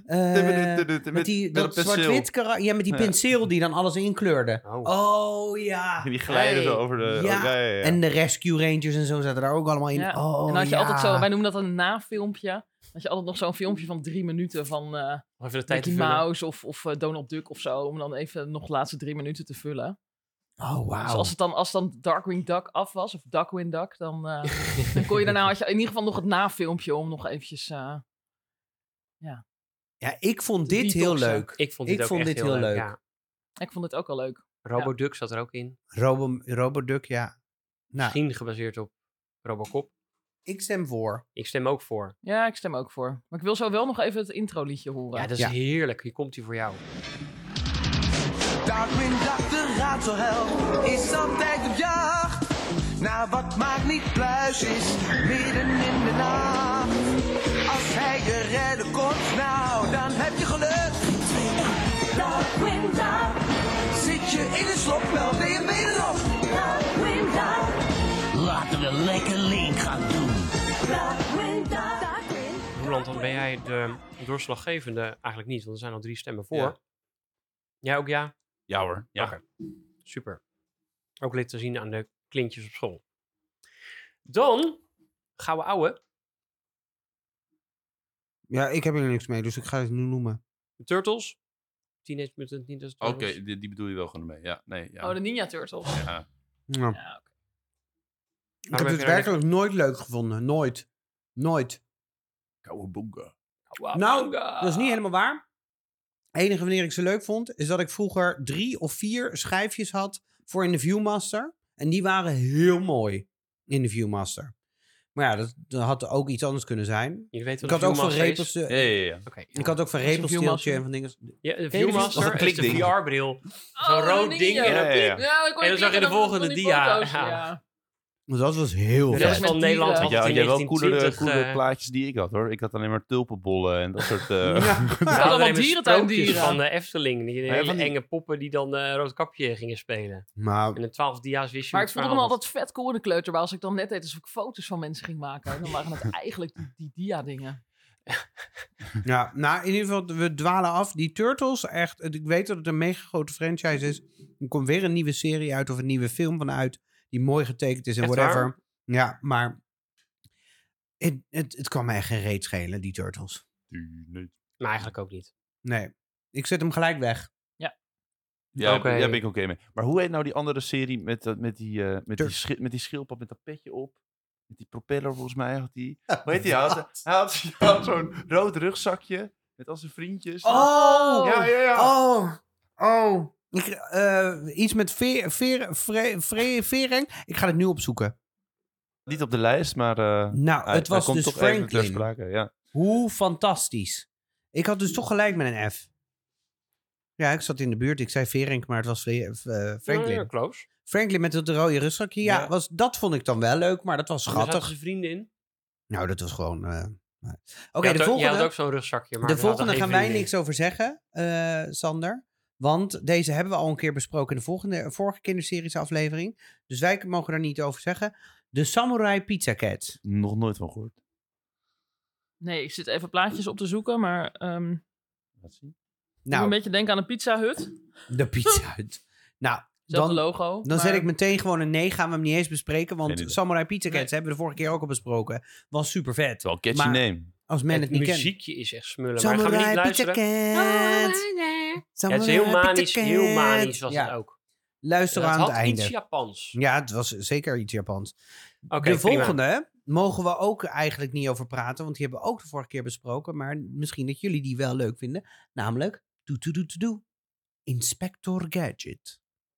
eh, met die dat zwart-wit kara- ja, met die Ja. penseel die dan alles inkleurde. Oh. Oh, ja. Die glijden zo Hey. over de... Ja. oh, ja, ja, ja. En de Rescue Rangers en zo zaten daar ook allemaal in. Ja. Oh, en dan had je ja. altijd zo, wij noemen dat een nafilmpje. Dat je altijd nog zo'n filmpje van drie minuten van eh Even de tijd te Mickey vullen. Mouse of, of eh, Donald Duck of zo. Om dan even nog de laatste drie minuten te vullen. Oh, wauw. Dus als het dan, als dan Darkwing Duck af was, of Duckwing Duck, dan, eh, dan kon je daarna, had je in ieder geval nog het nafilmpje om nog eventjes... eh, Ja, ik vond De dit heel detoxen. leuk. Ik vond dit Ik ook vond echt dit heel leuk. Ja. ik vond het ook al leuk. Roboduck zat er ook in. Robo, Roboduck, ja. Nou, Misschien gebaseerd op Robocop. ik stem voor. Ik stem ook voor. Ja, ik stem ook voor. Maar ik wil zo wel nog even het intro-liedje horen. Ja, dat is Ja. heerlijk. Hier komt hij voor jou. Darkwing Duck, de raadselheld, is altijd op jacht. Naar wat maakt niet pluis is, midden in de nacht. Als hij je redden komt, nou, dan heb je geluk. Darkwing Duck, Zit je in een slop, wel ben je wederop. Darkwing Duck, Laten we lekker Link gaan doen. Darkwing Duck, Darkwing. Roland, dan ben jij de doorslaggevende. Eigenlijk niet, want er zijn al drie stemmen voor. Ja. Jij ook ja? Ja hoor. Ja. Oké. Super. Ook lid te zien aan de klintjes op school. Dan, gouden ouwe, Ja, ik heb er niks mee, dus ik ga het nu noemen. de Turtles. Teenage Mutant Ninja Oké, Turtles. die, die bedoel je wel gewoon mee. Ja, nee. Ja. Oh, de Ninja Turtles. Ja. Ja. Ja, oké. Ik Waarom heb heb het je daar werkelijk nooit leuk gevonden. Nooit. Nooit. Kouwabunga. Nou, dat is niet helemaal waar. Het enige wanneer ik ze leuk vond, is dat ik vroeger drie of vier schijfjes had voor in de Viewmaster. En die waren heel mooi in de Viewmaster. Maar ja, dat, dat had ook iets anders kunnen zijn. Jullie weten Ik wat had ook de van Viewmaster is? repels. Ja, ja, ja. Oké. Ik had ook van Wat is een repelsteeltje Viewmaster? en van dingen. Ja, de Ken je die Viewmaster Wat een is de klikding. V R-bril. Zo'n Oh, rood de ding Ninja. en dan Ja, ja, ja. Ja, dan kon En dan zag je de klikken volgende van die dia. foto's, Ja. ja. Dus dat was heel De Ja, rest vet. van met Nederland dieren. had Ja, het had in jij wel negentien coolere, twintig... coolere eh, plaatjes die ik had hoor. Ik had alleen maar tulpenbollen en dat soort... eh, Ja. we hadden allemaal alleen maar dierentuindieren. sprookjes van de Efteling. Die ja, hele van die- enge poppen die dan eh Roodkapje gingen spelen. Maar En in twaalf dia's wist je Maar hoe ik het vond hem verhaal altijd vet cool in de kleuterbouw. Als ik dan net deed alsof ik foto's van mensen ging maken. Dan waren het eigenlijk die, die dia-dingen. ja, nou in ieder geval, we dwalen af. Die Turtles, echt, het- ik weet dat het een mega grote franchise is. Er komt weer een nieuwe serie uit of een nieuwe film vanuit. Die mooi getekend is en Echt whatever. waar? Ja, maar het, het, het kan me echt geen reet schelen, die Turtles. Maar eigenlijk ook niet. Nee, ik zet hem gelijk weg. Ja, Oké. daar ben ik oké mee. Maar hoe heet nou die andere serie met, dat- met, die, eh, met, die, Turk. schi- met die schildpad met dat petje op? Met die propeller volgens mij had die. Hoe heet die? Hij had, hij had, hij had zo'n rood rugzakje met al zijn vriendjes. Oh! Ja, ja, ja. Oh! Oh! Ik, eh, iets met veer, veer, vre, vre, vering. Ik ga het nu opzoeken. Niet op de lijst, maar uh, Nou, hij, het was hij komt dus toch even ter Franklin. sprake. Ja. Hoe fantastisch. Ik had dus toch gelijk met een F. Ja, ik zat in de buurt. Ik zei Verenk, maar het was Vre- eh, Franklin. Ja, close. Franklin met het rode rugzakje. Ja, Ja. Was, dat vond ik dan wel leuk, maar dat was En daar zaten schattig. zijn vrienden in. Nou, dat was gewoon... eh, maar- Oké, Jij had de ook- Jij had volgende, ook zo'n rugzakje. Maar de er zaten volgende geen gaan wij vrienden in. niks over zeggen, eh, Sander. Want deze hebben we al een keer besproken in de volgende, vorige kinderseries aflevering. Dus wij mogen daar niet over zeggen. De Samurai Pizza Cats. Nog nooit van gehoord. Nee, ik zit even plaatjes op te zoeken, maar ehm ik Laat zien. moet Nou, een beetje denken aan een Pizza Hut. de Pizza Hut. Nou, Zelfde dan, logo. dan maar- zet ik meteen gewoon een nee. Gaan we hem niet eens bespreken. Geen Want idee. Samurai Pizza Cats Nee. hebben we de vorige keer ook al besproken. Was super vet. Het is wel een catchy Maar name. als men het, Het niet kent. muziekje is echt smullen. Maar gaan we niet Samurai Pizza luisteren? Cats. Ja, het is heel Samurai manisch. Pizza Heel Cats. manisch was Ja, het ook. luister Het aan had het einde. iets Japans. Ja, het was zeker iets Japans. Oké, de prima. volgende mogen we ook eigenlijk niet over praten, want die hebben we ook de vorige keer besproken. Maar misschien dat jullie die wel leuk vinden. Namelijk, doe, doe, doe, doe, doe. Inspector Gadget.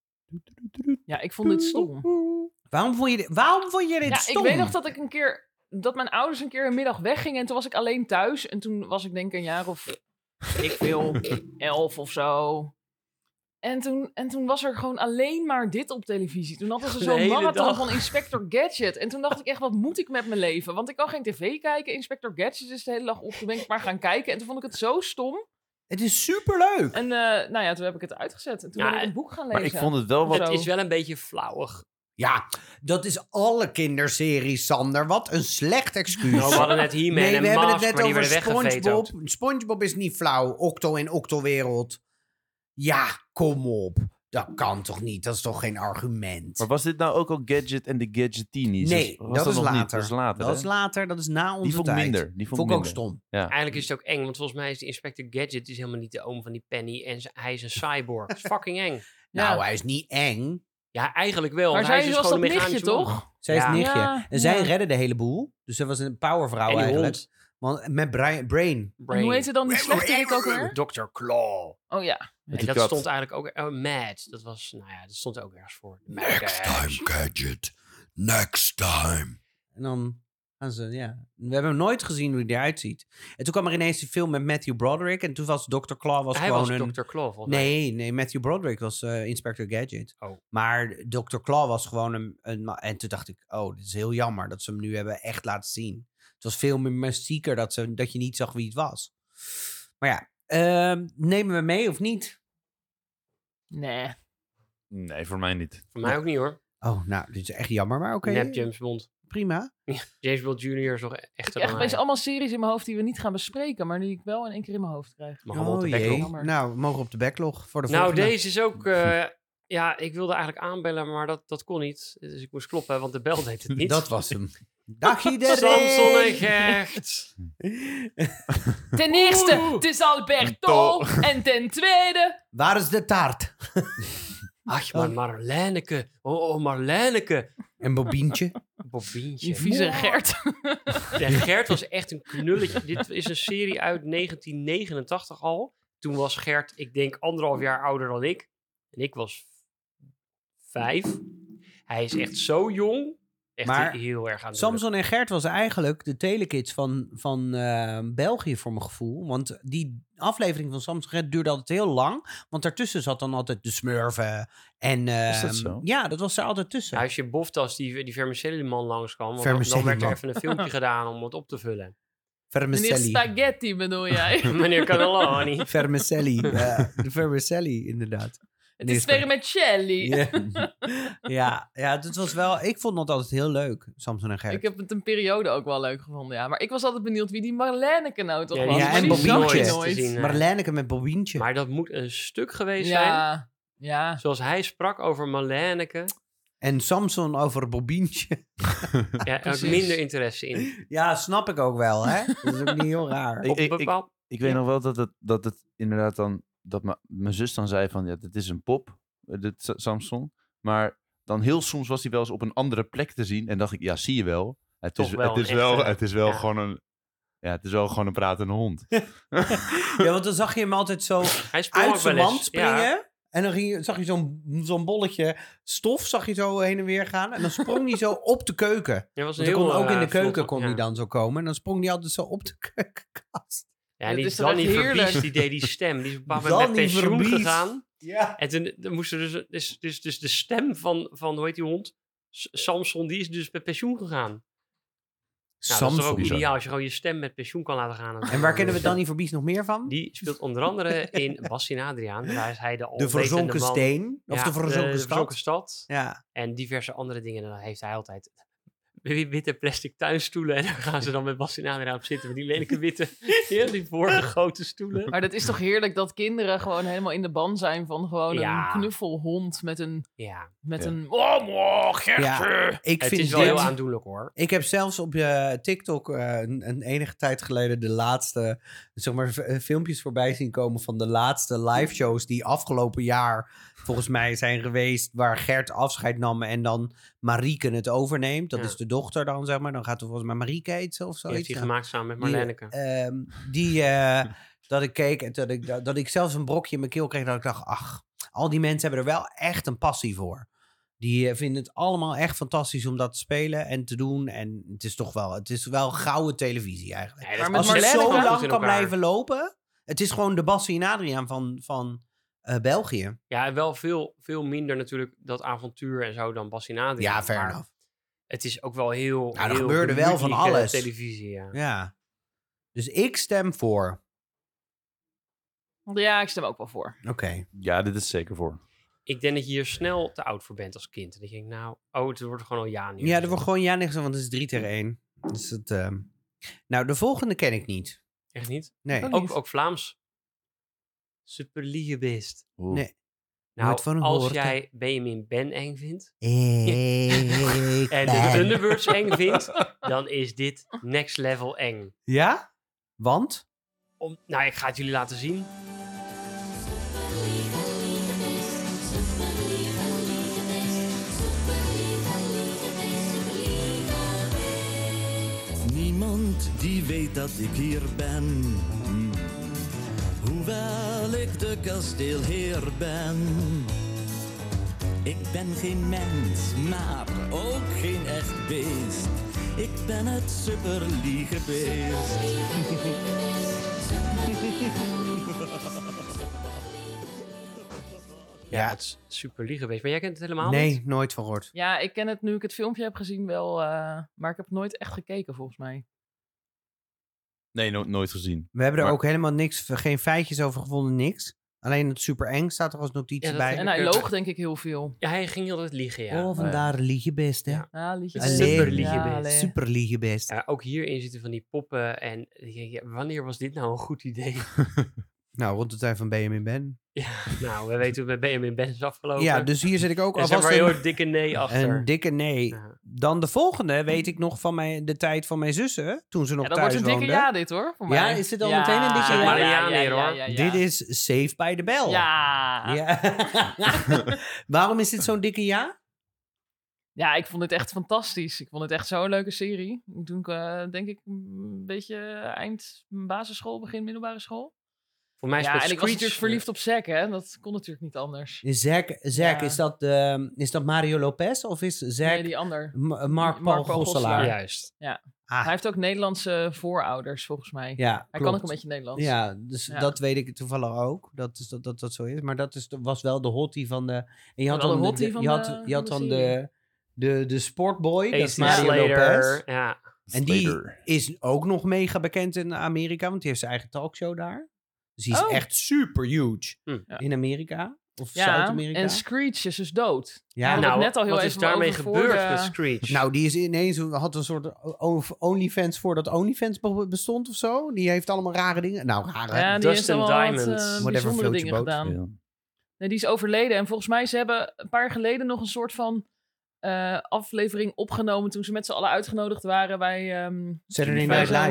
Ja, ik vond dit stom. Waarom vond je dit, waarom vond je dit Ja, stom? ik weet nog dat ik een keer... Dat mijn ouders een keer een middag weggingen en toen was ik alleen thuis. En toen was ik denk ik een jaar of, weet ik veel, elf of zo. En toen, en toen was er gewoon alleen maar dit op televisie. Toen hadden ze De zo'n hele marathon dag. van Inspector Gadget. En toen dacht ik echt, wat moet ik met mijn leven? Want ik kan geen tv kijken. Inspector Gadget is de hele dag op. Toen ben ik maar gaan kijken. En toen vond ik het zo stom. Het is superleuk. En uh, nou ja, toen heb ik het uitgezet. En toen Ja, ben ik een boek gaan lezen. Maar ik vond het wel wat... Het Zo. is wel een beetje flauwig. Ja, dat is alle kinderseries, Sander. Wat een slecht excuus. Nou, we hadden net He-Man nee, en we hebben het Mask, net maar die over werden weggevetood. SpongeBob. SpongeBob is niet flauw. Octo in Octowereld. Ja, kom op. Dat kan toch niet? Dat is toch geen argument? Maar was dit nou ook al Gadget en de Gadgetinis? Nee, Was dat is nog niet? later. Dat is later, Dat hè? is later, dat is na onze Die vond ik tijd. minder. Die vond, Vond ik ik ook minder. stom. Ja. Eigenlijk is het ook eng, want volgens mij is die Inspector Gadget is helemaal niet de oom van die Penny en ze- hij is een cyborg. Het is fucking eng. Nou, Ja. hij is niet eng. Ja, eigenlijk wel. Maar want hij zij is dus was gewoon dat een nichtje, mechanische man. toch? Zij Ja. is nichtje. Ja, en zij ja. redde de hele boel. Dus zij was een powervrouw En die eigenlijk. hond. Want, met Brian, Brain. En hoe heette dan die slechterik ook weer? dokter Claw. Oh ja. Met En die dat kat. stond eigenlijk ook... Oh, Mad. Dat was... Nou ja, dat stond er ook ergens voor. Mad Dash. Gadget. Next time. En dan gaan ze, ja. We hebben nooit gezien hoe hij eruit ziet. En toen kwam er ineens die film met Matthew Broderick. En toen was dokter Claw was Hij gewoon was een... dokter Claw, volgens mij. Nee, nee, Matthew Broderick was eh, Inspector Gadget. Oh. Maar dokter Claw was gewoon een, een... ma- En toen dacht ik, oh, dit is heel jammer dat ze hem nu hebben echt laten zien. Het was veel meer mystieker dat, ze, dat je niet zag wie het was. Maar ja, ehm, nemen we mee of niet? Nee. Nee, voor mij niet. Voor mij ook niet, hoor. Oh, nou, dit is echt jammer, maar oké. Nep James Bond. Prima. James Bond junior is nog echt Ik dan heb echt opeens hij. allemaal series in mijn hoofd die we niet gaan bespreken, maar die ik wel in één keer in mijn hoofd krijg. Mag allemaal op de Oh backlog. jee. Jammer. Nou, we mogen op de backlog voor de Nou, volgende. deze is ook... eh, ja, ik wilde eigenlijk aanbellen, maar dat, dat kon niet. Dus ik moest kloppen, want de bel deed het niet. Dat was hem. Dag iedereen! Samson en Gert. Ten eerste, het is Alberto. En ten tweede... Waar is de taart? Ach, maar Marlijneke. Oh, oh Marlijneke. En Bobientje? Bobientje. Die vieze Gert. Ja, Gert was echt een knulletje. Dit is een serie uit negentien negenentachtig al. Toen was Gert, ik denk, anderhalf jaar ouder dan ik. En ik was vijf. Hij is echt zo jong. Echt Maar heel erg aan de Samson en Gert was eigenlijk de telekids van, van eh, België voor mijn gevoel. Want die aflevering van Samson en Gert duurde altijd heel lang. Want daartussen zat dan altijd de Smurfen. En, Is dat ehm, zo? Ja, dat was er altijd tussen. Ja, als je Boftas, die, die Vermicelli-man langskwam, want dan- dan Vermicelli-man. werd er even een filmpje gedaan om het op te vullen. Meneer Vermicelli. Spaghetti bedoel jij? Meneer Cannelloni. Vermicelli. ja, de Vermicelli, inderdaad. Het is vermicelli. Ja. ja, ja, het was wel... Ik vond dat altijd heel leuk, Samson en Gert. Ik heb het een periode ook wel leuk gevonden, ja. Maar ik was altijd benieuwd wie die Marlijneke nou toch Ja, was. die Ja, Maar en die zag je Bobientje. nooit. Te zien, hè. Marlijneke met Bobientje. Maar dat moet een stuk geweest zijn. Ja, ja. Zoals hij sprak over Marlijneke. En Samson over Bobientje. Ja, ook Precies. minder interesse in. Ja, snap ik ook wel, hè? Dat is ook niet heel raar. Ik- Op ik- een bepaald... Ik weet Ja. nog wel dat het, dat het inderdaad dan... dat ma- mijn zus dan zei van, ja, dit is een pop, eh, dit Sa- Samson. Maar dan heel soms was hij wel eens op een andere plek te zien. En dacht ik, ja, zie je wel. Het Toch is wel het is een wel, echte- het is wel ja. gewoon een... Ja, het is wel gewoon een pratende hond. Ja, want dan zag je hem altijd zo Hij sprong ook uit zijn wel eens. wand springen. Ja. En dan ging je, zag je zo'n zo'n bolletje stof zag je zo heen en weer gaan. En dan sprong hij zo op de keuken. Hij was Want heel, hij kon ook in de eh, keuken vlot, kon ja. hij dan zo komen. En dan sprong hij altijd zo op de keukenkast. Ja, Het en die is toch echt Danny heerlijk? Verbiest, die deed die stem. Die is op een bepaald moment met Danny pensioen Verbiest. gegaan. Ja. En toen, toen moest er dus, dus, dus, dus de stem van, van, hoe heet die hond? S- Samson, die is dus met pensioen gegaan. Nou, dat is toch ook Samson. ideaal als je gewoon je stem met pensioen kan laten gaan. En waar kennen we Danny Verbiest nog meer van? Die speelt onder andere in Bastien Adriaan. Daar is hij de De alwetende verzonken man. steen. Of Ja, de verzonken de stad. verzonken stad. Ja. En diverse andere dingen. En dan heeft hij altijd witte plastic tuinstoelen. En daar gaan ze dan met Bastien Adriaan op zitten. Met die lelijke witte, ja, die voorgegoten stoelen. Maar dat is toch heerlijk dat kinderen gewoon helemaal in de ban zijn van gewoon Ja. een knuffelhond met een... Ja, Met Ja. een... Oh, oh, Gertje! Ja, ik het vind is wel dit- heel aandoenlijk hoor. Ik heb zelfs op uh, TikTok uh, een, een enige tijd geleden de laatste, zeg maar, v- filmpjes voorbij zien komen van de laatste live shows die afgelopen jaar volgens mij zijn geweest, waar Gert afscheid nam en dan Marieke het overneemt. Dat Ja. is de dochter dan, zeg maar. Dan gaat er volgens mij Marieke heten of Die zoiets. heeft hij Ja. gemaakt samen met Die, Marlenneke. ehm, die eh, dat ik keek en dat ik, dat ik zelfs een brokje in mijn keel kreeg. Dat ik dacht, ach, al die mensen hebben er wel echt een passie voor. Die eh, vinden het allemaal echt fantastisch om dat te spelen en te doen. En het is toch wel, het is wel gouden televisie eigenlijk. Nee, Maar dat is met Als het Marlenneke zo goed lang in kan elkaar. blijven lopen. Het is gewoon de Bassie en Adriaan van, van eh, België. Ja, en wel veel, veel minder natuurlijk dat avontuur en zo dan Bastien Adriaan. Ja, fair maar enough. Het is ook wel heel, Ja, er heel gebeurde wel van gemütliche alles. televisie, ja. Ja. Dus ik stem voor. Ja, ik stem ook wel voor. Oké. Ja, dit is zeker voor. Ik denk dat je hier snel te oud voor bent als kind. En dan denk ik, nou, oh, het wordt gewoon al ja nu. Ja, er wordt gewoon ja niks, want het is drie tegen één. Dus het, ehm, Nou, de volgende ken ik niet. Echt niet? Nee. Ook Ook, niet. ook Vlaams. Super liefbeest. Oeh. Nee. Nou, Nooit van als gehoord, hè? jij Benjamin Ben eng vindt Ik en de ben- Thunderbirds eng vindt, dan is dit next level eng. Ja? Want? Om, nou, ik ga het jullie laten zien. Niemand die weet dat ik hier ben. Hm. Hoewel ik de kasteelheer ben. Ik ben geen mens, maar ook geen echt beest. Ik ben het superliegebeest. Ja, het is super liefgebeest. Maar jij kent het helemaal Nee, niet? nooit van gehoord. Ja, ik ken het nu ik het filmpje heb gezien wel, eh, maar ik heb het nooit echt gekeken volgens mij. Nee, no- nooit gezien. We hebben er Maar- ook helemaal niks, geen feitjes over gevonden, niks. Alleen het super eng staat er als notitie Ja, dat- bij. En hij loog denk ik heel veel. Ja, hij ging altijd liegen, ja. Oh, vandaar lieg je best, hè? Ja. Ja, liedjes. Het is Alleen- super liefgebeest. Ja, alleen- Super lieg je best. Ja, ook hierin zitten van die poppen. En ik denk, ja, wanneer was dit nou een goed idee? Nou, rond de tijd van Benjamin Ben. Ja, nou, we weten hoe het met Benjamin Ben is afgelopen. Ja, dus hier zit ik ook er zit alvast maar een een, heel dikke nee achter. een dikke nee. Ja. Dan de volgende weet ik nog van mijn, de tijd van mijn zussen, toen ze nog Ja, dat thuis wordt een dikke woonden. ja dit hoor, voor Ja, mij. is dit al meteen een dikke Zet ja? maar een ja neer, hoor. Dit is Safe by the Bell. Ja. Ja. Waarom is dit zo'n dikke ja? Ja, ik vond het echt fantastisch. Ik vond het echt zo'n leuke serie. Toen ik, eh, denk ik, een beetje eind basisschool, begin middelbare school. Voor mij Ja, speelt en ik was Screech, natuurlijk verliefd op Zack, hè. Dat kon natuurlijk niet anders. Zack, Zack Ja. is, dat, ehm, is dat Mario Lopez of is Zack Nee, die ander. M- Mark Paul Mark Paul Gosselaar? Gosselaar. Juist. Ah, Hij heeft ook Nederlandse voorouders, volgens mij. ja, Hij klopt. kan ook een beetje Nederlands. Ja, dus Ja. dat weet ik toevallig ook. Dat is dat, dat dat zo is. Maar dat is, was wel de hottie van de. En je had Wel dan de de, hottie van je had, de- je had van de dan de, de, de sportboy, dat is Ace Mario Slater. Lopez. Ja. En die Slater. is ook nog mega bekend in Amerika, want die heeft zijn eigen talkshow daar. Dus die is Oh. echt super huge Hm. Ja. in Amerika. Of Ja, Zuid-Amerika. en Screech is dus dood. Ja, Daar hadden we Nou, het net al heel wat even is daarmee over voor gebeurd de- met Screech? Nou, die is ineens, had een soort o- OnlyFans voordat OnlyFans be- bestond of zo. Die heeft allemaal rare dingen. Nou, rare. Ja, die heeft Dustin allemaal wat, Diamonds. eh, Whatever bijzondere floats dingen your boat. gedaan. Ja. Nee, die is overleden. En volgens mij, ze hebben een paar jaar geleden nog een soort van eh, aflevering opgenomen toen ze met z'n allen uitgenodigd waren bij... ehm, Saturday bij Night zo'n- Live.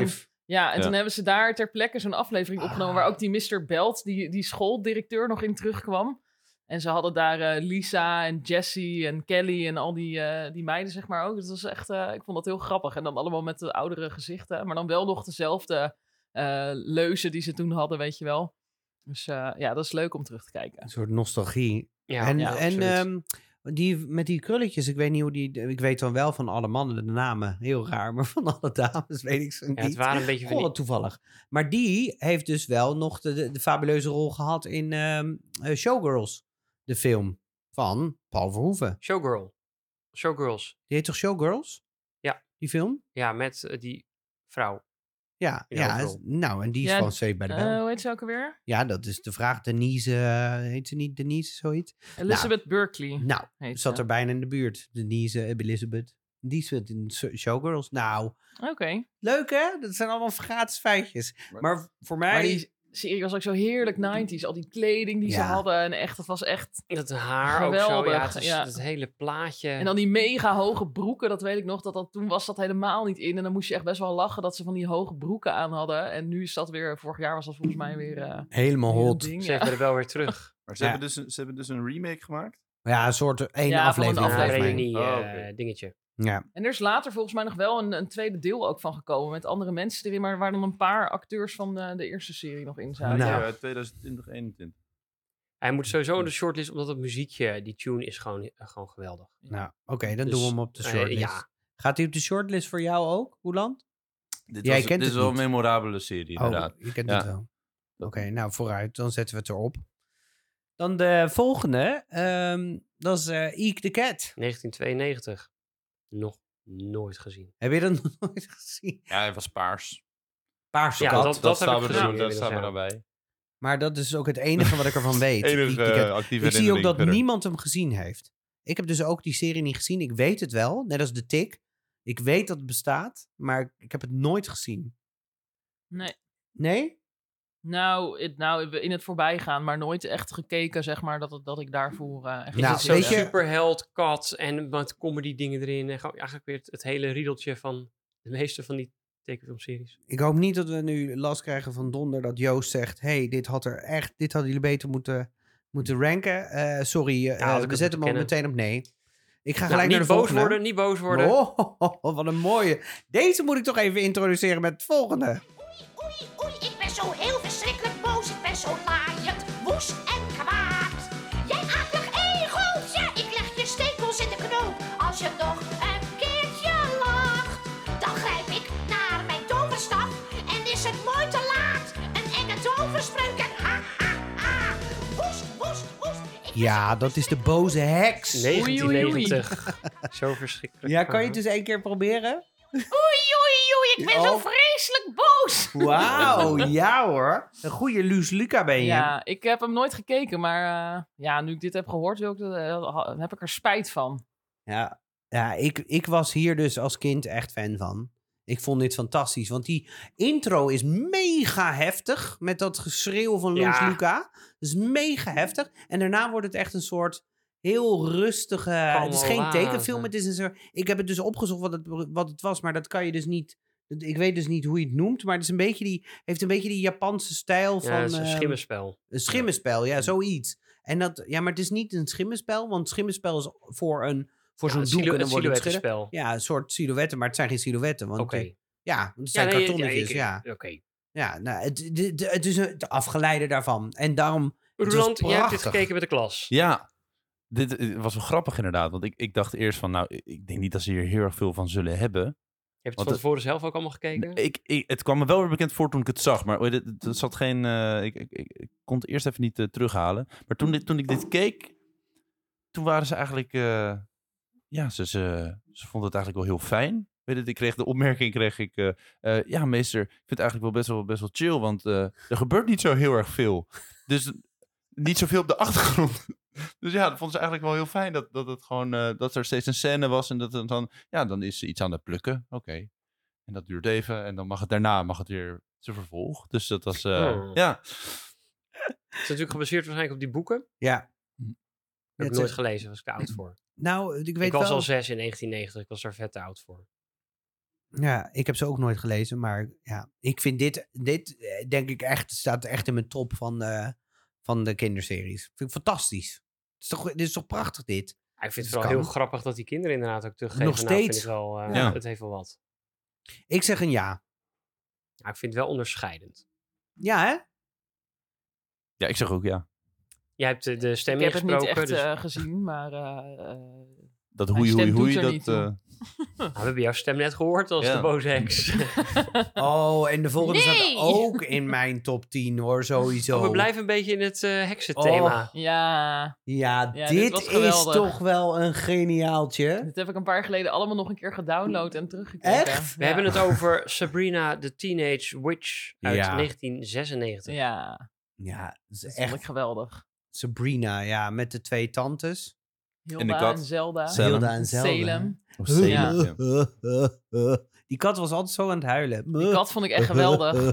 Ja, en Ja. toen hebben ze daar ter plekke zo'n aflevering opgenomen... waar ook die mister Belt, die, die schooldirecteur, nog in terugkwam. En ze hadden daar eh, Lisa en Jessie en Kelly en al die, eh, die meiden, zeg maar, ook. Dus dat was echt... eh, ik vond dat heel grappig. En dan allemaal met de oudere gezichten. Maar dan wel nog dezelfde uh, leuzen die ze toen hadden, weet je wel. Dus uh, ja, dat is leuk om terug te kijken. Een soort nostalgie. Ja, en ja, en absoluut. um, die, met die krulletjes, ik weet niet hoe die... Ik weet dan wel van alle mannen de namen, heel raar. Maar van alle dames weet ik ze niet. Ja, het waren een beetje van Goh, die... wat toevallig. Maar die heeft dus wel nog de, de, de fabuleuze rol gehad in um, uh, Showgirls. De film van Paul Verhoeven. Showgirl. Showgirls. Die heet toch Showgirls? Ja. Die film? Ja, met uh, die vrouw. Ja, In de ja hoofdrol. nou, en die is Ja, van Saved by the Bell. Uh, hoe heet ze ook alweer? Ja, dat is de vraag. Denise, uh, heet ze niet Denise, zoiets? Elizabeth nou, Berkley. Nou, heet zat ze. er bijna in de buurt. Denise, uh, Elizabeth. Die zit in Showgirls. Nou, Oké. Okay. Leuk hè? Dat zijn allemaal gratis feitjes. Maar voor mij... Maar die serie was ook zo heerlijk nineties. Al die kleding die Ja. ze hadden. En echt, het was echt Dat haar geweldig. ook zo. Ja, het, is, ja. het hele plaatje. En dan die mega hoge broeken. Dat weet ik nog. Dat dat, toen was dat helemaal niet in. En dan moest je echt best wel lachen dat ze van die hoge broeken aan hadden. En nu is dat weer... Vorig jaar was dat volgens mij weer... Uh, helemaal weer hot. Ding, ze ja. hebben er wel weer terug. Maar ze, Ja. hebben dus een, ze hebben dus een remake gemaakt? Ja, een soort één Ja, van een aflevering. Een aflevering. reunie Oh, uh, oké. dingetje. Ja. En er is later volgens mij nog wel een, een tweede deel ook van gekomen. Met andere mensen erin. Maar er waren dan een paar acteurs van de, de eerste serie nog in zaten. Nou. Ja, twintig twintig, eenentwintig. Hij moet sowieso in de shortlist, omdat het muziekje, die tune is gewoon, uh, gewoon geweldig. Nou, oké, okay, dan Dus, doen we hem op de uh, shortlist. ja. Gaat hij op de shortlist voor jou ook, Roeland? Dit, Jij was, kent dit het is wel niet. een memorabele serie, inderdaad. Oh, je kent Ja. het wel. Oké, okay, nou vooruit. Dan zetten we het erop. Dan de volgende. Um, dat is uh, Eek the Cat. negentien tweeënnegentig. Nog nooit gezien. Heb je dat nog nooit gezien? Ja, hij was paars. Paarse Ja, kat. dat- Dat, heb staan ik we gezien er, dat inmiddels, staan we ja. dan bij. Maar dat is ook het enige wat ik ervan weet. Eek Enige the Cat. uh, actieve Ik zie ook dat herinnering verder. niemand hem gezien heeft. Ik heb dus ook die serie niet gezien. Ik weet het wel, net als de Tik. Ik weet dat het bestaat, maar ik heb het nooit gezien. Nee. Nee? Nou, het, nou, in het voorbijgaan, maar nooit echt gekeken, zeg maar, dat, het, dat ik daarvoor uh, echt... Nou, Het is zo weet je- superheld, kat en wat comedy dingen erin. En gewoon eigenlijk weer het, het hele riedeltje van de meeste van die tekenfilmseries. Ik hoop niet dat we nu last krijgen van Donder dat Joost zegt... hey, dit had er echt, dit hadden jullie beter moeten, moeten ranken. Uh, sorry, uh, Ja, had ik we het zetten hem al moeten meteen op nee. Ik ga Nou, gelijk niet naar de boos volgende. worden, niet boos worden. Oh, oh, oh, oh, wat een mooie. Deze moet ik toch even introduceren met het volgende. Oei, oei, ik ben zo heel verschrikkelijk boos. Ik ben zo laaiend, woest en kwaad. Jij akelig egeltje, ik leg je stekels in de knoop. Als je nog een keertje lacht, dan grijp ik naar mijn toverstaf. En is het mooi te laat, een enge toverspreuk en ha, ha, ha. Woest, woest, woest. Ik ben Ja, zo dat is de boze heks. negentien Oei, oei, oei. negentig. Zo verschrikkelijk. Ja, kan je het dus één keer proberen? Oei, oei, oei, ik ben zo Oh. vreselijk boos. Wauw, ja hoor. Een goede Luus Luca ben je. Ja, ik heb hem nooit gekeken, maar uh, ja, nu ik dit heb gehoord, wil ik, uh, heb ik er spijt van. Ja, ja ik, ik was hier dus als kind echt fan van. Ik vond dit fantastisch, want die intro is mega heftig met dat geschreeuw van Luis Ja. Luca. Dat is mega heftig. En daarna wordt het echt een soort heel rustige... Het is geen oase. tekenfilm, het is een soort... Ik heb het dus opgezocht wat het, wat het was, maar dat kan je dus niet... Ik weet dus niet hoe je het noemt, maar het is een beetje die, heeft een beetje die Japanse stijl van... Ja, het is een ehm, schimmenspel. Een schimmenspel, ja, zoiets. En dat, ja, maar het is niet een schimmenspel, want schimmenspel is voor, een, voor zo'n Ja, doek silhou- en dan het wordt het schudden. silhouettenspel. Ja, een soort silhouetten, maar het zijn geen silhouetten. Want Oké. eh, ja, want het zijn nee, kartonnetjes, ik- ja. Oké. Ja, nou, het, de, de, het is het afgeleide daarvan. En daarom, het was Roland, jij hebt dit prachtig. gekeken met de klas. Ja, dit eh, was wel grappig inderdaad. Want ik, ik dacht eerst van, nou, ik denk niet dat ze hier heel erg veel van zullen hebben. Je hebt het Want van het- tevoren zelf ook allemaal gekeken? Ik, ik, het kwam me wel weer bekend voor toen ik het zag. Maar het, het, het zat geen... eh, ik, ik, ik, ik kon het eerst even niet eh, terughalen. Maar toen, dit, toen ik dit keek, toen waren ze eigenlijk... eh, ja, ze, ze, ze vonden het eigenlijk wel heel fijn. Weet het, ik kreeg de opmerking, kreeg ik... eh, eh, ja, meester, ik vind het eigenlijk wel best wel, best wel chill. Want eh, er gebeurt niet zo heel erg veel. Dus niet zoveel op de achtergrond. Dus ja, dat vonden ze eigenlijk wel heel fijn. Dat, dat, het gewoon, eh, dat er steeds een scène was. En dat het dan... Ja, dan is ze iets aan het plukken. Oké. En dat duurt even. En dan mag het daarna mag het weer zijn vervolg. Dus dat was... eh, Oh. Ja. Het is natuurlijk gebaseerd waarschijnlijk op die boeken. Ja. Heb Het ik nooit is- gelezen, was ik te oud voor. Nou, ik weet Ik was wel... al zes in negentien negentig, ik was daar vet te oud voor. Ja, ik heb ze ook nooit gelezen, maar ja, ik vind dit, dit eh, denk ik echt, staat echt in mijn top van, eh, van de kinderseries. Vind ik fantastisch. Het is toch, dit is toch prachtig dit? Ja, ik vind het Het vooral kan. heel grappig dat die kinderen inderdaad ook teruggeven. Nog Nou, vind steeds. ik wel, eh, Ja. Het heeft wel wat. Ik zeg een ja. Ja, ik vind het wel onderscheidend. Ja, hè? Ja, ik zeg ook ja. Jij hebt de, de stem Ik heb het niet ingesproken, echt dus eh, gezien, maar... eh, eh, Dat Mijn hoei, stem hoei, doet hoei. er Dat, niet toe. eh, nou, we hebben jouw stem net gehoord als Ja. de boze heks. Oh, en de volgende Nee! staat ook in mijn top tien hoor, sowieso. Oh, we blijven een beetje in het eh heksenthema. Oh. ja, Ja, Ja, dit dit, was is geweldig. toch wel een geniaaltje. dit heb ik een paar jaar geleden allemaal nog een keer gedownload en teruggekeken. Echt? We hebben het over Sabrina the Teenage Witch uit Ja. negentien zesennegentig. Ja, Ja, dat is dat vond ik echt geweldig. Sabrina, ja, met de twee tantes. Hilda kat. en Zelda. Salem. Hilda en Zelda. Salem. of Salem, Ja. ja. Die kat was altijd zo aan het huilen. Die kat vond ik echt geweldig.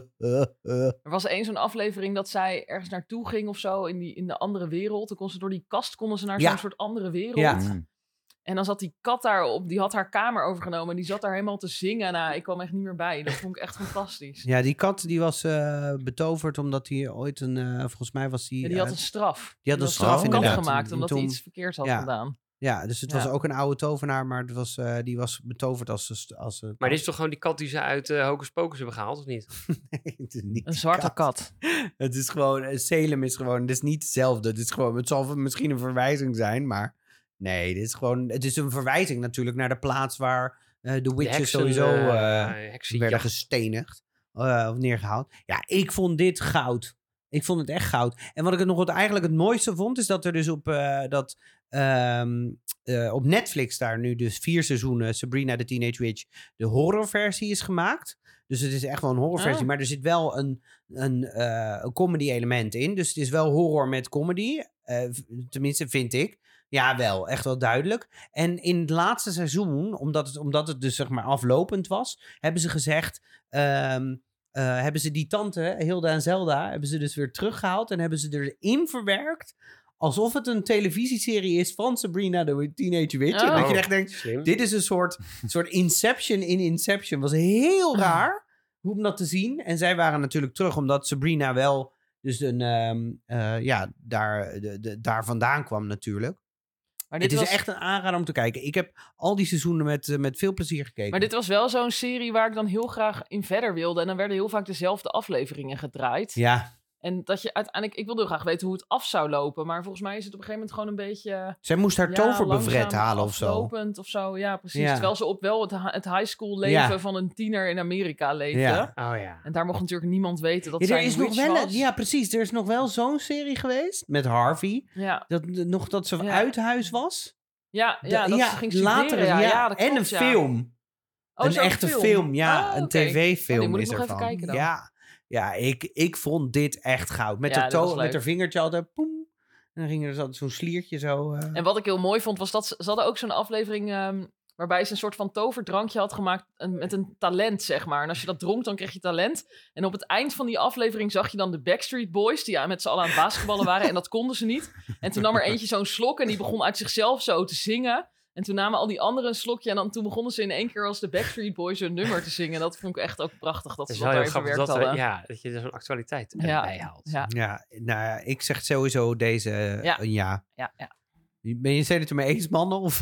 Er was één zo'n aflevering dat zij ergens naartoe ging of zo in, die, in de andere wereld. Dan kon ze door die kast konden ze naar Ja. zo'n soort andere wereld. Ja. Mm. En dan zat die kat daar op, die had haar kamer overgenomen en die zat daar helemaal te zingen. Nou, ik kwam echt niet meer bij. Dat vond ik echt fantastisch. Ja, die kat die was eh, betoverd omdat hij ooit een... eh, volgens mij was die... Ja, die had eh, een straf. die had een was straf, een kat inderdaad. gemaakt En omdat toen- hij iets verkeerds had ja. gedaan. ja, dus het Ja. was ook een oude tovenaar, maar het was, eh, die was betoverd als... als, als een Maar dit is toch gewoon die kat die ze uit uh, Hocus Pocus hebben gehaald, of niet? Nee, het is niet Een die zwarte kat. Het is gewoon... eh, Salem is gewoon... Het is niet hetzelfde. Het is gewoon... Het zal misschien een verwijzing zijn, maar... Nee, dit is gewoon... Het is een verwijzing natuurlijk naar de plaats waar eh, de witches heksen, sowieso eh, eh, heksenjacht. werden gestenigd. eh, of neergehaald. Ja, ik vond dit goud. Ik vond het echt goud. En wat ik het nog het, eigenlijk het mooiste vond, is dat er dus op, eh, dat, ehm, eh, op Netflix daar nu dus vier seizoenen Sabrina the Teenage Witch de horrorversie is gemaakt. Dus het is echt wel een horrorversie. Ah. Maar er zit wel een, een, eh, een comedy element in. Dus het is wel horror met comedy. eh, v- tenminste, vind ik. Ja, wel. Echt wel duidelijk. En in het laatste seizoen, omdat het, omdat het dus zeg maar aflopend was, hebben ze gezegd... ehm, eh, hebben ze die tante, Hilda en Zelda, hebben ze dus weer teruggehaald en hebben ze erin verwerkt alsof het een televisieserie is van Sabrina the Teenage Witch. En Oh. dat je echt denkt, Slim. dit is een soort, soort Inception in Inception. Was heel raar hoe om dat te zien. En zij waren natuurlijk terug omdat Sabrina wel dus een, ehm, eh, ja, daar, de, de, daar vandaan kwam natuurlijk. Maar Het dit, is was, echt een aanrader om te kijken. Ik heb al die seizoenen met, eh, met veel plezier gekeken. maar dit was wel zo'n serie waar ik dan heel graag in verder wilde. En dan werden heel vaak dezelfde afleveringen gedraaid. Ja, En dat je uiteindelijk... Ik wilde heel graag weten hoe het af zou lopen. Maar volgens mij is het op een gegeven moment gewoon een beetje... zij moest haar ja, toverbevret langzaam halen of zo. aflopend of zo. Ja, precies. Ja. Terwijl ze op wel het, hi- het high school leven Ja. van een tiener in Amerika leefde. Ja. Oh ja. En daar mocht natuurlijk niemand weten dat Ja, zij er is een nog witch wel een- was. ja, precies. Er is nog wel zo'n serie geweest met Harvey. Ja, Dat, nog dat ze Ja. uit huis was. ja, ja, dat Da- ze ging studeren. later, ja, ja, dat en klopt, een ja. film. Oh, een zo'n echte film, ja. Oh, een oké. tv-film Oh, die moet ik is nog ervan. even kijken dan. Ja, ja ik, ik vond dit echt goud. Met, Ja, haar, dat was to- leuk. met haar vingertje altijd, poem. En dan ging er dus altijd zo'n sliertje zo. eh. En wat ik heel mooi vond, was dat ze, ze hadden ook zo'n aflevering ehm, waarbij ze een soort van toverdrankje had gemaakt en met een talent, zeg maar. En als je dat dronk, dan kreeg je talent. En op het eind van die aflevering zag je dan de Backstreet Boys, die ja, met z'n allen aan het basketballen waren. En dat konden ze niet. En toen nam er eentje zo'n slok en die begon uit zichzelf zo te zingen. En toen namen al die anderen een slokje en dan toen begonnen ze in één keer als de Backstreet Boys een nummer te zingen. Dat vond ik echt ook prachtig, dat Het ze is dat wel daar heel even grappig verwerkt dat, we, hadden. ja, dat je er zo'n actualiteit Ja. bij haalt. Ja, Ja, nou ja, ik zeg sowieso deze eh, Ja. een ja. ja, ja. Ben je het ermee eens, mannen? Of,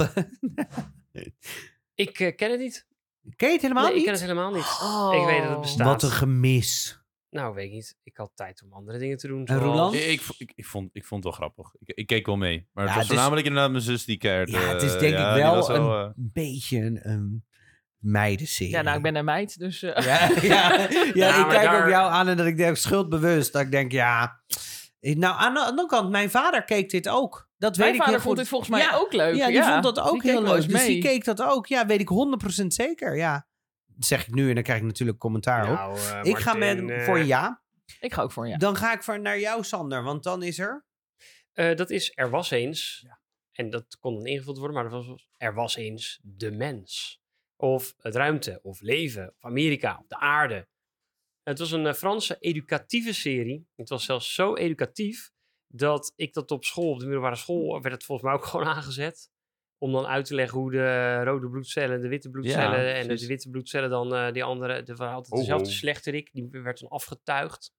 Ik eh, ken het niet. ken je het helemaal nee, niet? ik ken het helemaal niet. Oh. Ik weet dat het bestaat. Wat een gemis. Nou, weet ik niet. Ik had tijd om andere dingen te doen. En zoals- Roland? Ik, ik, ik, ik vond, ik vond het wel grappig. Ik, ik keek wel mee. Maar het Ja, was het is- voornamelijk inderdaad mijn zus die keert. Ja, het is eh, denk ja, ik die wel was een wel, eh, beetje een, een meidenserie. Ja, nou, ik ben een meid, dus... eh, Ja, ja, ja, Ja, ik maar kijk daar- ook jou aan en dat ik denk schuldbewust. Dat ik denk, ja... Ik- Nou, aan de andere kant, mijn vader keek dit ook. Dat weet Mijn ik vader heel vond goed. dit volgens mij Ja, ook leuk. Ja, die vond dat ook Die keek heel wel eens leuk. Dus die mee. keek dat ook. Ja, weet ik honderd procent zeker, ja. Dat zeg ik nu en dan krijg ik natuurlijk commentaar op. Nou, eh, Ik ga Martin, met, eh, voor ja. Ik ga ook voor een ja. Dan ga ik voor naar jou, Sander. Want dan is er... eh, dat is Er was eens. En dat kon dan ingevuld worden, maar dat was Er was eens de mens. Of het ruimte, of leven, of Amerika, of de aarde. Het was een eh, Franse educatieve serie. Het was zelfs zo educatief dat ik dat op school, op de middelbare school, werd het volgens mij ook gewoon aangezet. om dan uit te leggen hoe de rode bloedcellen, de witte bloedcellen Ja, en de, precies. de witte bloedcellen dan uh, die andere, er was altijd Oh, dezelfde oh. slechterik, die werd dan afgetuigd.